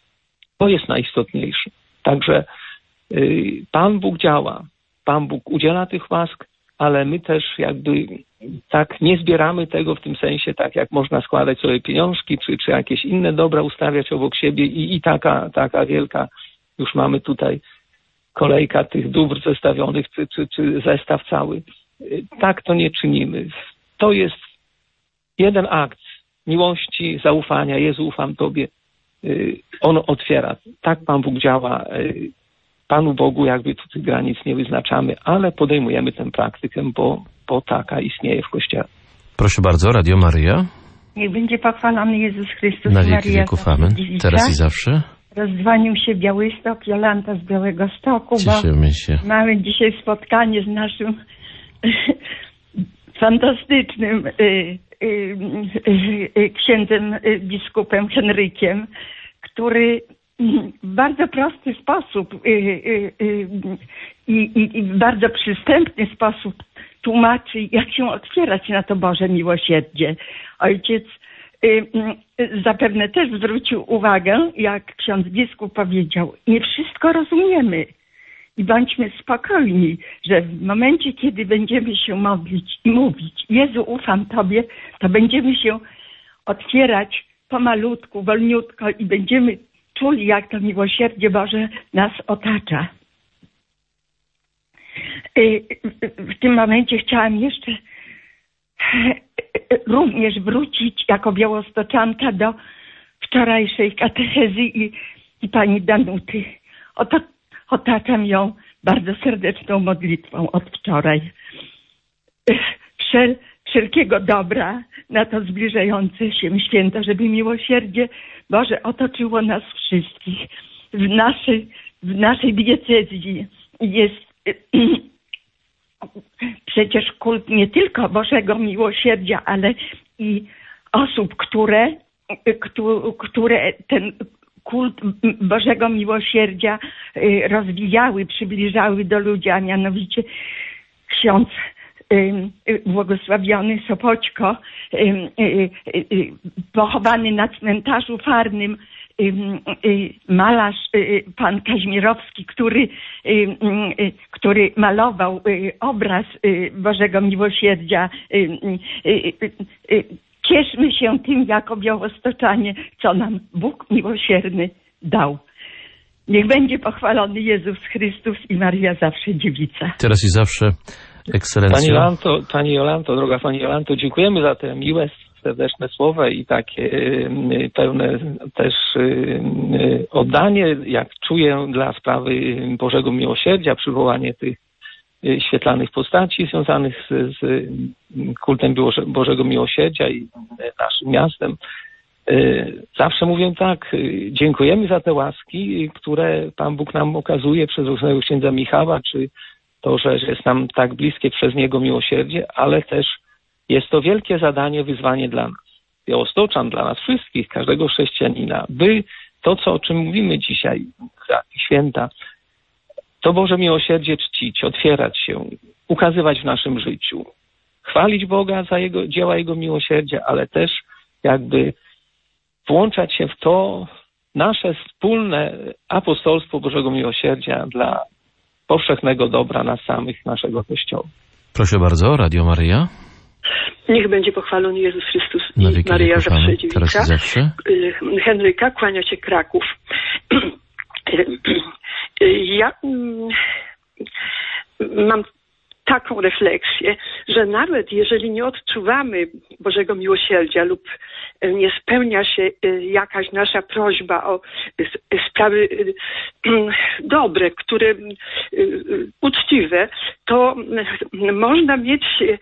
to jest najistotniejsze. Także y, Pan Bóg działa, Pan Bóg udziela tych łask, ale my też jakby tak nie zbieramy tego w tym sensie, tak jak można składać sobie pieniążki, czy, czy jakieś inne dobra ustawiać obok siebie i, i taka, taka wielka, już mamy tutaj kolejka tych dóbr zestawionych, czy, czy, czy zestaw cały. Tak to nie czynimy. To jest jeden akt miłości, zaufania. Jezu, ufam Tobie. On otwiera. Tak Pan Bóg działa. Panu Bogu jakby tu tych granic nie wyznaczamy, ale podejmujemy tę praktykę, bo, bo taka istnieje w Kościele. Proszę bardzo, Radio Maryja. Niech będzie pochwalony Jezus Chrystus. Na wieki Maria wieków, amen. Teraz i zawsze. Rozdzwonił się Białystok, Jolanta z Białegostoku, Cieszymy się. Mamy dzisiaj spotkanie z naszym fantastycznym y, y, y, y, księdzem y, biskupem Henrykiem, który w bardzo prosty sposób y, y, y, y, y, w bardzo przystępny sposób tłumaczy, jak się otwierać na to Boże miłosierdzie. Ojciec y, y, zapewne też zwrócił uwagę, jak ksiądz biskup powiedział, nie wszystko rozumiemy i bądźmy spokojni, że w momencie, kiedy będziemy się modlić i mówić, Jezu, ufam Tobie, to będziemy się otwierać pomalutku, wolniutko i będziemy czuli, jak to miłosierdzie Boże nas otacza. W tym momencie chciałam jeszcze również wrócić jako białostoczanka do wczorajszej katechezy i, i pani Danuty. oto, otaczam ją bardzo serdeczną modlitwą od wczoraj. Wszel, wszelkiego dobra na to zbliżające się święto, żeby miłosierdzie Boże otoczyło nas wszystkich. W naszej, w naszej diecezji jest przecież kult nie tylko Bożego miłosierdzia, ale i osób, które, które ten kult Bożego miłosierdzia rozwijały, przybliżały do ludzi, a mianowicie ksiądz błogosławiony Sopoćko, pochowany na cmentarzu Farnym, malarz pan Kaźmirowski, który, który malował obraz Bożego Miłosierdzia. Cieszmy się tym jako białostoczanie, co nam Bóg miłosierny dał. Niech będzie pochwalony Jezus Chrystus i Maria zawsze dziewica. Teraz i zawsze, ekscelencjo. Pani Jolanto, Pani Jolanto, droga Pani Jolanto, dziękujemy za te miłe, serdeczne słowa i takie y, pełne też y, oddanie, jak czuję, dla sprawy Bożego Miłosierdzia, przywołanie tych y, świetlanych postaci związanych z, z kultem Bożego Miłosierdzia i naszym miastem. Y, zawsze mówię tak, y, dziękujemy za te łaski, które Pan Bóg nam okazuje przez różnego księdza Michała, czy to, że jest nam tak bliskie przez Niego miłosierdzie, ale też jest to wielkie zadanie, wyzwanie dla nas, białostoczan, dla nas wszystkich, każdego chrześcijanina, by to, co, o czym mówimy dzisiaj, święta, to Boże miłosierdzie czcić, otwierać się, ukazywać w naszym życiu, chwalić Boga za Jego dzieła, Jego miłosierdzia, ale też jakby włączać się w to nasze wspólne apostolstwo Bożego Miłosierdzia dla powszechnego dobra nas samych, naszego Kościoła. Proszę bardzo, Radio Maryja. Niech będzie pochwalony Jezus Chrystus i Na wieki Maryja wieków, zawsze dziewica. teraz i zawsze. Henryka, kłania się Kraków. Ja mam taką refleksję, że nawet jeżeli nie odczuwamy Bożego miłosierdzia lub nie spełnia się jakaś nasza prośba o sprawy dobre, które uczciwe, to można mieć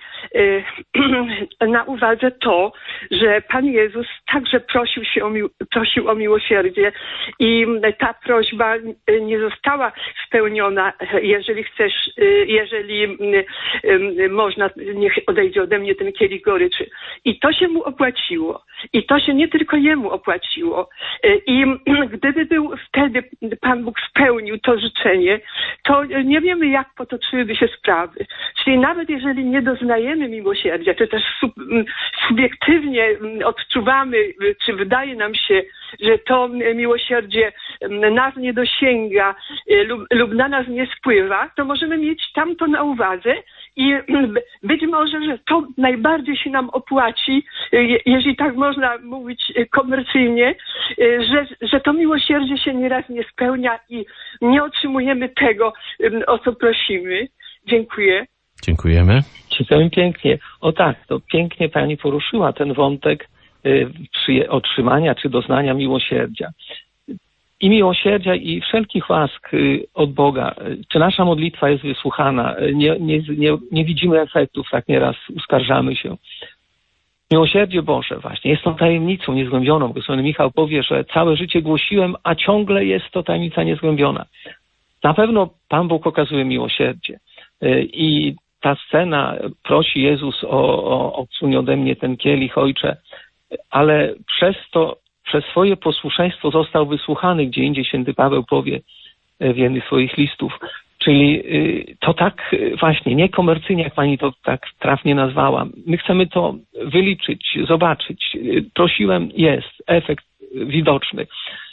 na uwadze to, że Pan Jezus także prosił się o, mi- prosił o miłosierdzie i ta prośba nie została spełniona. Jeżeli chcesz, jeżeli można, niech odejdzie ode mnie ten kielich goryczy. I to się mu opłaciło. I to się nie tylko jemu opłaciło. I gdyby był wtedy Pan Bóg spełnił to życzenie, to nie wiemy, jak potoczyłyby się sprawy. Czyli nawet jeżeli nie doznajemy miłosierdzia, czy też sub, subiektywnie odczuwamy, czy wydaje nam się, że to miłosierdzie nas nie dosięga lub, lub na nas nie spływa, to możemy mieć tamto na uwadze i być może, że to najbardziej się nam opłaci, jeżeli tak można mówić komercyjnie, że, że to miłosierdzie się nieraz nie spełnia i nie otrzymujemy tego, o co prosimy. Dziękuję. Dziękujemy. Dziękuję pięknie. O tak, to pięknie Pani poruszyła ten wątek y, otrzymania czy doznania miłosierdzia. I miłosierdzia i wszelkich łask y, od Boga. Czy nasza modlitwa jest wysłuchana? Nie, nie, nie, nie widzimy efektów, tak nieraz uskarżamy się. Miłosierdzie Boże właśnie jest tą tajemnicą niezgłębioną. Błogosławiony Michał powie, że całe życie głosiłem, a ciągle jest to tajemnica niezgłębiona. Na pewno Pan Bóg okazuje miłosierdzie. Y, I ta scena, prosi Jezus o, o odsuń ode mnie ten kielich, Ojcze, ale przez to, przez swoje posłuszeństwo został wysłuchany, gdzie indziej święty Paweł powie w jednym z swoich listów. Czyli to tak właśnie, nie komercyjnie, jak Pani to tak trafnie nazwała. My chcemy to wyliczyć, zobaczyć. Prosiłem, jest efekt widoczny.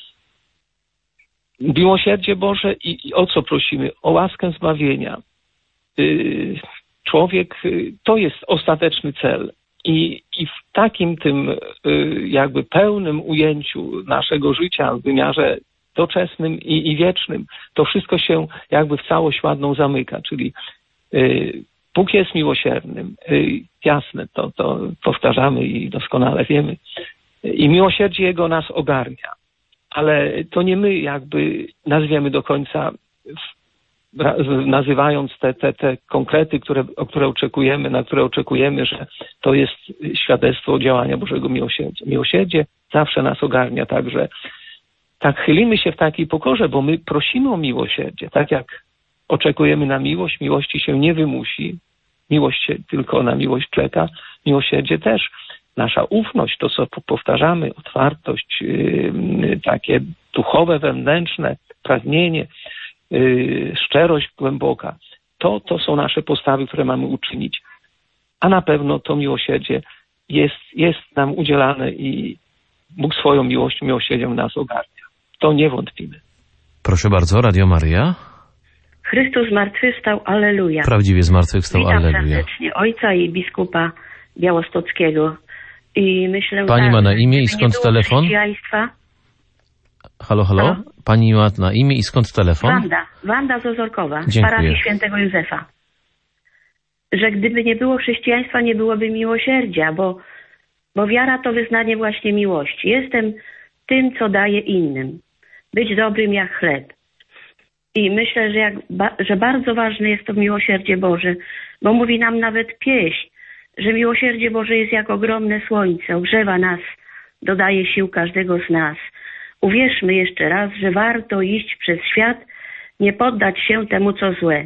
Miłosierdzie Boże i, i o co prosimy? O łaskę zbawienia. Człowiek, to jest ostateczny cel. I, I w takim tym jakby pełnym ujęciu naszego życia w wymiarze doczesnym i, i wiecznym, to wszystko się jakby w całość ładną zamyka. Czyli y, Bóg jest miłosiernym. Y, jasne, to, to powtarzamy i doskonale wiemy. I miłosierdzie Jego nas ogarnia. ale to nie my jakby nazwiemy do końca, nazywając te, te, te konkrety, które, o które oczekujemy, na które oczekujemy, że to jest świadectwo działania Bożego Miłosierdzia. Miłosierdzie zawsze nas ogarnia, także tak chylimy się w takiej pokorze, bo my prosimy o miłosierdzie. Tak jak oczekujemy na miłość, miłości się nie wymusi, miłość się tylko na miłość czeka, miłosierdzie też. Nasza ufność, to co powtarzamy, otwartość, yy, takie duchowe, wewnętrzne pragnienie, yy, szczerość głęboka, to, to są nasze postawy, które mamy uczynić. A na pewno to miłosierdzie jest, jest nam udzielane i Bóg swoją miłością, miłosierdziem nas ogarnia. To nie wątpimy. Proszę bardzo, Radio Maryja. Chrystus zmartwychwstał, alleluja. Prawdziwie zmartwychwstał, Witam alleluja. serdecznie ojca i biskupa białostockiego. I myślę, Pani tak, ma na imię i skąd telefon? Chrześcijaństwa. Halo, halo? Halo? Pani ma na imię i skąd telefon? Wanda, Wanda z Ozorkowa, z Dziękuję. parafii świętego Józefa. Że gdyby nie było chrześcijaństwa, nie byłoby miłosierdzia, bo, bo wiara to wyznanie właśnie miłości. Jestem tym, co daje innym. Być dobrym jak chleb. I myślę, że, jak, że bardzo ważne jest to miłosierdzie Boże, bo mówi nam nawet pieśń, że miłosierdzie Boże jest jak ogromne słońce, ogrzewa nas, dodaje sił każdego z nas. Uwierzmy jeszcze raz, że warto iść przez świat, nie poddać się temu, co złe.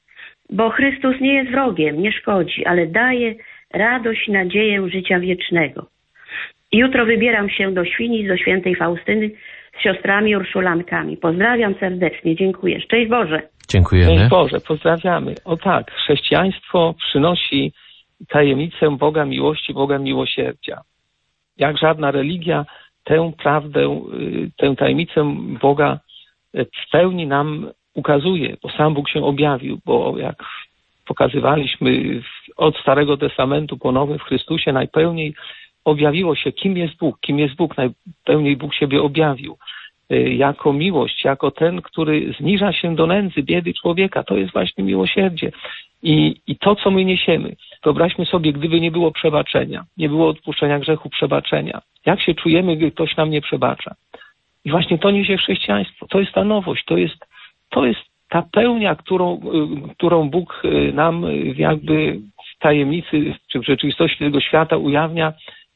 Bo Chrystus nie jest wrogiem, nie szkodzi, ale daje radość i nadzieję życia wiecznego. Jutro wybieram się do Świnic, do świętej Faustyny z siostrami Urszulankami. Pozdrawiam serdecznie, dziękuję. Szczęść Boże. Dziękujemy. Szczęść Boże, pozdrawiamy. O tak, chrześcijaństwo przynosi tajemnicę Boga miłości, Boga miłosierdzia. Jak żadna religia tę prawdę, tę tajemnicę Boga w pełni nam ukazuje, bo sam Bóg się objawił, bo jak pokazywaliśmy od Starego Testamentu po Nowy w Chrystusie najpełniej objawiło się, kim jest Bóg, kim jest Bóg, najpełniej Bóg siebie objawił. Jako miłość, jako ten, który zniża się do nędzy, biedy człowieka. To jest właśnie miłosierdzie. I, i to, co my niesiemy. Wyobraźmy sobie, gdyby nie było przebaczenia, nie było odpuszczenia grzechu, przebaczenia. Jak się czujemy, gdy ktoś nam nie przebacza? I właśnie to niesie chrześcijaństwo. To jest ta nowość, to jest, to jest ta pełnia, którą, którą Bóg nam jakby w tajemnicy, czy w rzeczywistości tego świata ujawnia,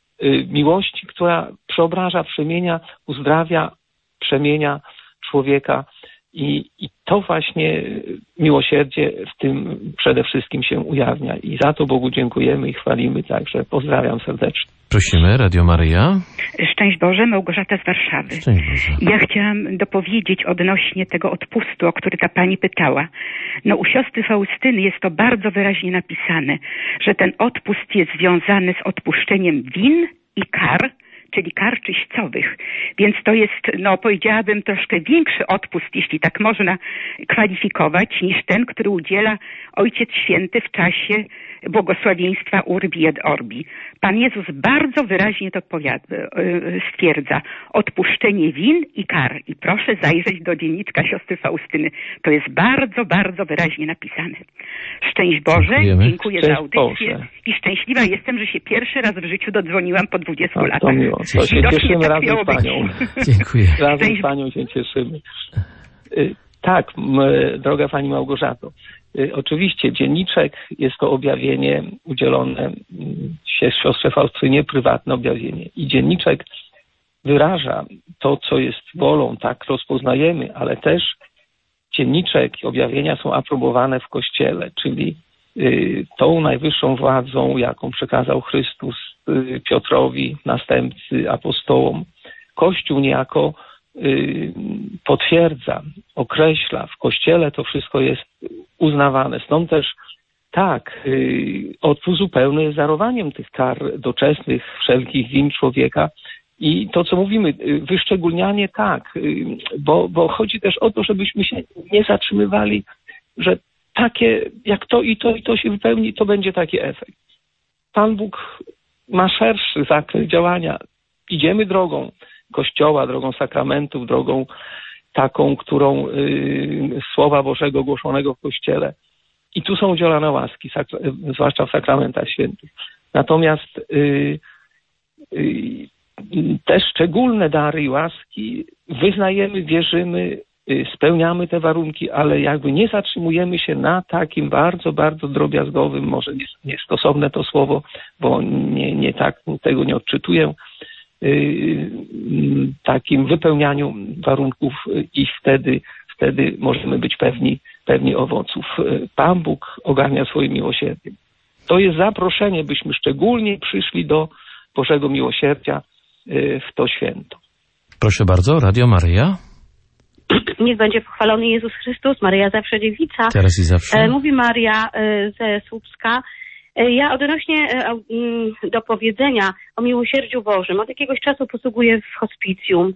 miłości, która przeobraża, przemienia, uzdrawia, przemienia człowieka i, i to właśnie miłosierdzie w tym przede wszystkim się ujawnia i za to Bogu dziękujemy i chwalimy, także pozdrawiam serdecznie. Prosimy, Radio Maryja. Szczęść Boże, Małgorzata z Warszawy. Szczęść Boże. Ja chciałam dopowiedzieć odnośnie tego odpustu, o który ta pani pytała. No u siostry Faustyny jest to bardzo wyraźnie napisane, że ten odpust jest związany z odpuszczeniem win i kar, czyli kar czyścowych. Więc to jest, no powiedziałabym, troszkę większy odpust, jeśli tak można kwalifikować, niż ten, który udziela Ojciec Święty w czasie błogosławieństwa Urbi et Orbi. Pan Jezus bardzo wyraźnie to stwierdza. Odpuszczenie win i kar. I proszę zajrzeć do dzienniczka siostry Faustyny. To jest bardzo, bardzo wyraźnie napisane. Szczęść Boże, Dziękujemy. Dziękuję Szczęść za audycję Boże. i szczęśliwa jestem, że się pierwszy raz w życiu dodzwoniłam po dwudziestu A, latach. to miło. To się Widocznie cieszymy tak razem miało z Panią. być. Dziękuję. Razem Szczęść- z Panią się cieszymy. Y, Tak, m, droga Pani Małgorzato. Y, Oczywiście dzienniczek jest to objawienie udzielone mm, się siostrze Faustynie, prywatne objawienie. I dzienniczek wyraża to, co jest wolą, tak rozpoznajemy, ale też dzienniczek i objawienia są aprobowane w Kościele, czyli y, tą najwyższą władzą, jaką przekazał Chrystus y, Piotrowi, następcy, apostołom. Kościół niejako y, potwierdza, określa. W Kościele to wszystko jest uznawane. Stąd też tak, y, odpust zupełny jest darowaniem tych kar doczesnych, wszelkich win człowieka. I to, co mówimy, y, wyszczególnianie tak, y, bo, bo chodzi też o to, żebyśmy się nie zatrzymywali, że takie, jak to i to i to się wypełni, to będzie taki efekt. Pan Bóg ma szerszy zakres działania. Idziemy drogą Kościoła, drogą sakramentów, drogą taką, którą y, Słowa Bożego głoszonego w Kościele. I tu są udzielane łaski, sakra, zwłaszcza w sakramentach świętych. Natomiast y, y, te szczególne dary i łaski wyznajemy, wierzymy, spełniamy te warunki, ale jakby nie zatrzymujemy się na takim bardzo, bardzo drobiazgowym, może niestosowne to słowo, bo nie, nie tak tego nie odczytuję, takim wypełnianiu warunków i wtedy, wtedy możemy być pewni, pewni owoców. Pan Bóg ogarnia swoim miłosierdziem. To jest zaproszenie, byśmy szczególnie przyszli do Bożego Miłosierdzia w to święto. Proszę bardzo, Radio Maryja. Niech będzie pochwalony Jezus Chrystus, Maryja zawsze dziewica. Teraz i zawsze. Mówi Maria ze Słupska. Ja odnośnie do powiedzenia o miłosierdziu Bożym, od jakiegoś czasu posługuję w hospicjum.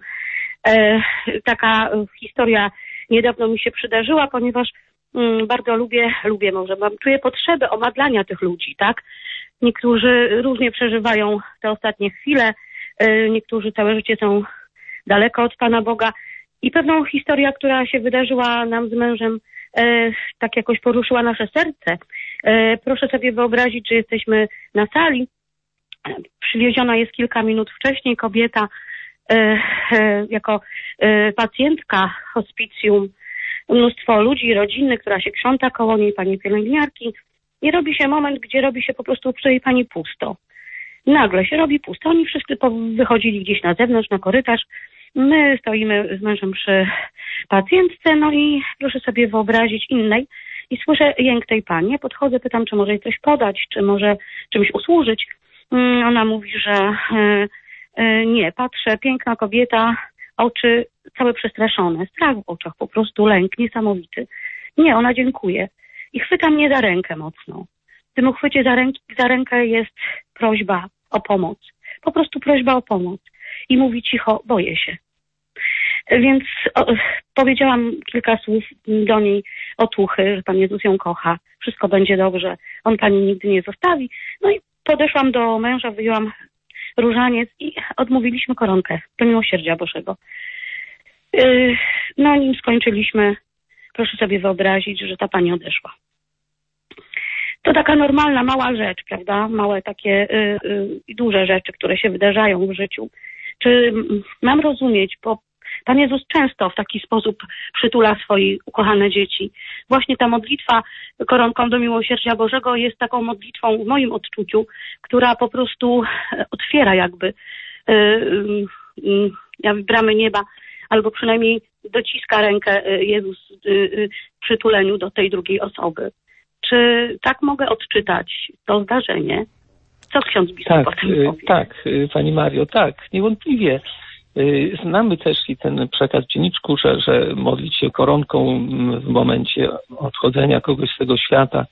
Taka historia niedawno mi się przydarzyła, ponieważ bardzo lubię, lubię może, mam, czuję potrzebę omadlania tych ludzi, tak? Niektórzy różnie przeżywają te ostatnie chwile, niektórzy całe życie są daleko od Pana Boga. I pewną historię, która się wydarzyła nam z mężem, e, tak jakoś poruszyła nasze serce. E, proszę sobie wyobrazić, że jesteśmy na sali. E, przywieziona jest kilka minut wcześniej kobieta e, e, jako e, pacjentka hospicjum. Mnóstwo ludzi, rodziny, która się krząta koło niej, pani pielęgniarki. I robi się moment, gdzie robi się po prostu przy jej pani pusto. Nagle się robi pusto. Oni wszyscy wychodzili gdzieś na zewnątrz, na korytarz. My stoimy z mężem przy pacjentce, no i proszę sobie wyobrazić innej i słyszę jęk tej pani. Ja podchodzę, pytam, czy może jej coś podać, czy może czymś usłużyć. Ona mówi, że nie, patrzę, piękna kobieta, oczy całe przestraszone, strach w oczach, po prostu lęk niesamowity. Nie, ona dziękuję i chwyta mnie za rękę mocno. W tym uchwycie za, ręki, za rękę jest prośba o pomoc, po prostu prośba o pomoc. I mówi cicho, boję się. Więc o, powiedziałam kilka słów do niej otuchy, że Pan Jezus ją kocha, wszystko będzie dobrze, On Pani nigdy nie zostawi. No i podeszłam do męża, wyjęłam różaniec i odmówiliśmy koronkę do miłosierdzia Bożego. Yy, no nim skończyliśmy, proszę sobie wyobrazić, że ta Pani odeszła. To taka normalna, mała rzecz, prawda? Małe takie i yy, yy, duże rzeczy, które się wydarzają w życiu. Czy mam rozumieć, bo Pan Jezus często w taki sposób przytula swoje ukochane dzieci. Właśnie ta modlitwa koronką do miłosierdzia Bożego jest taką modlitwą w moim odczuciu, która po prostu otwiera jakby yy, yy, bramy nieba, albo przynajmniej dociska rękę Jezus yy, w przytuleniu do tej drugiej osoby. Czy tak mogę odczytać to zdarzenie? Co ksiądz biskup tak, o tym powie? Tak, Pani Mario, tak, niewątpliwie. Znamy też i ten przekaz w dzienniczku, że, że modlić się koronką w momencie odchodzenia kogoś z tego świata.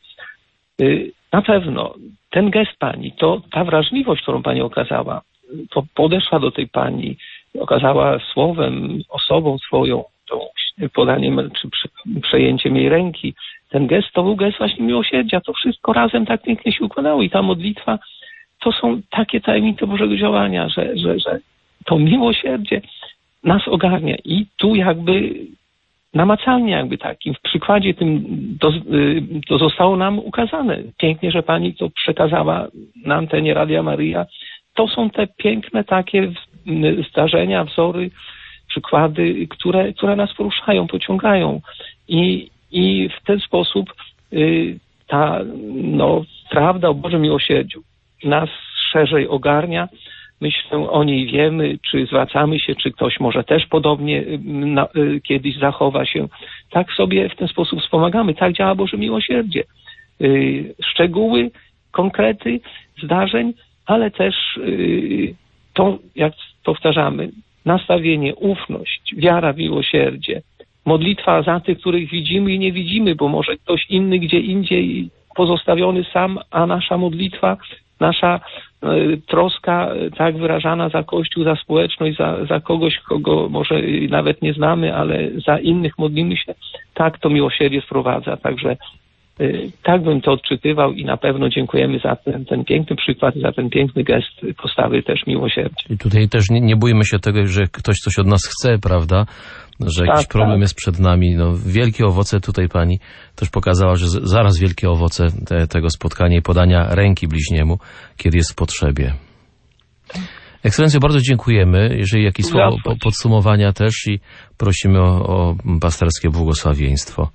Na pewno ten gest Pani, to ta wrażliwość, którą Pani okazała, to podeszła do tej Pani, okazała słowem, osobą swoją, tą podaniem czy przejęciem jej ręki. Ten gest to był gest właśnie miłosierdzia. To wszystko razem tak pięknie się układało i ta modlitwa to są takie tajemnice Bożego działania, że, że, że to miłosierdzie nas ogarnia i tu jakby namacalnie jakby takim, w przykładzie tym to, to zostało nam ukazane. Pięknie, że Pani to przekazała na antenie Radia Maryja. To są te piękne takie zdarzenia, wzory, przykłady, które, które nas poruszają, pociągają i, i w ten sposób y, ta no, prawda o Bożym miłosierdziu nas szerzej ogarnia. Myślę, o niej wiemy, czy zwracamy się, czy ktoś może też podobnie na, y, kiedyś zachowa się. Tak sobie w ten sposób wspomagamy. Tak działa Boże miłosierdzie. Y, szczegóły, konkrety zdarzeń, ale też y, to, jak powtarzamy, nastawienie, ufność, wiara w miłosierdzie, modlitwa za tych, których widzimy i nie widzimy, bo może ktoś inny gdzie indziej pozostawiony sam, a nasza modlitwa, nasza y, troska y, tak wyrażana za Kościół, za społeczność, za, za kogoś, kogo może nawet nie znamy, ale za innych modlimy się, tak to miłosierdzie sprowadza. Także y, tak bym to odczytywał i na pewno dziękujemy za ten, ten piękny przykład, za ten piękny gest postawy też miłosierdzia. I tutaj też nie, nie bójmy się tego, że ktoś coś od nas chce, prawda? Że jakiś tak, problem tak. jest przed nami. No, wielkie owoce tutaj Pani też pokazała, że z, zaraz wielkie owoce te, tego spotkania i podania ręki bliźniemu, kiedy jest w potrzebie. Ekscelencjo, bardzo dziękujemy. Jeżeli jakieś słowo po, podsumowania też i prosimy o, o pasterskie błogosławieństwo.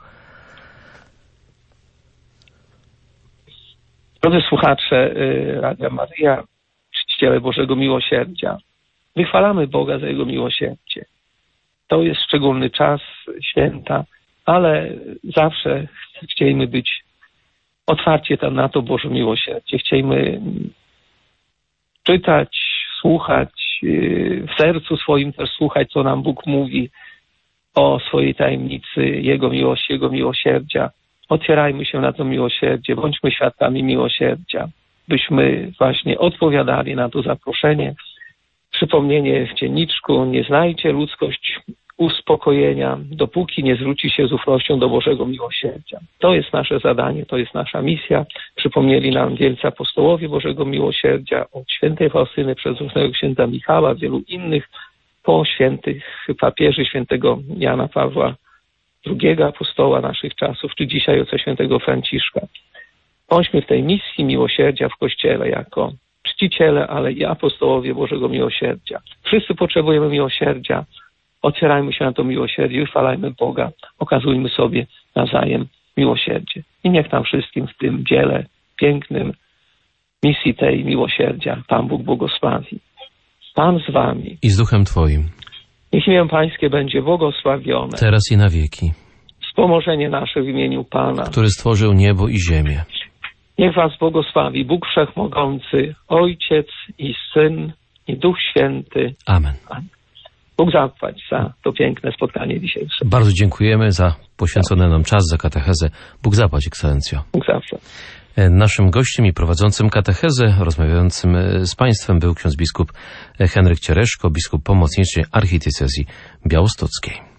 Drodzy słuchacze Radia Maryja, czciciele Bożego Miłosierdzia, wychwalamy Boga za Jego miłosierdzie. To jest szczególny czas święta, ale zawsze chcielibyśmy być otwarci tam na to Boże miłosierdzie. Chcielibyśmy czytać, słuchać, w sercu swoim też słuchać, co nam Bóg mówi o swojej tajemnicy, Jego miłości, Jego miłosierdzia. Otwierajmy się na to miłosierdzie, bądźmy świadkami miłosierdzia, byśmy właśnie odpowiadali na to zaproszenie. Przypomnienie w dzienniczku: nie znajdzie ludzkość uspokojenia, dopóki nie zwróci się z ufnością do Bożego miłosierdzia. To jest nasze zadanie, to jest nasza misja. Przypomnieli nam wielcy apostołowie Bożego Miłosierdzia, od świętej Faustyny, przez różnego księdza Michała, wielu innych, po świętych papieży, świętego Jana Pawła drugiego, apostoła naszych czasów, czy dzisiaj ojca świętego Franciszka. Bądźmy w tej misji miłosierdzia w Kościele jako czciciele, ale i apostołowie Bożego Miłosierdzia. Wszyscy potrzebujemy miłosierdzia. Otwierajmy się na to miłosierdzie, wychwalajmy Boga, okazujmy sobie nawzajem miłosierdzie. I niech nam wszystkim w tym dziele pięknym misji tej miłosierdzia Pan Bóg błogosławi. Pan z wami. I z duchem Twoim. Niech imię Pańskie będzie błogosławione. Teraz i na wieki. Wspomożenie nasze w imieniu Pana, który stworzył niebo i ziemię. Niech was błogosławi Bóg Wszechmogący, Ojciec i Syn i Duch Święty. Amen. Amen. Bóg zapłać za to piękne spotkanie dzisiejsze. Bardzo dziękujemy za poświęcony nam czas, za katechezę. Bóg zapłać, Ekscelencjo. Bóg zapłać. Naszym gościem i prowadzącym katechezę, rozmawiającym z Państwem, był ksiądz biskup Henryk Ciereszko, biskup pomocniczy archidiecezji białostockiej.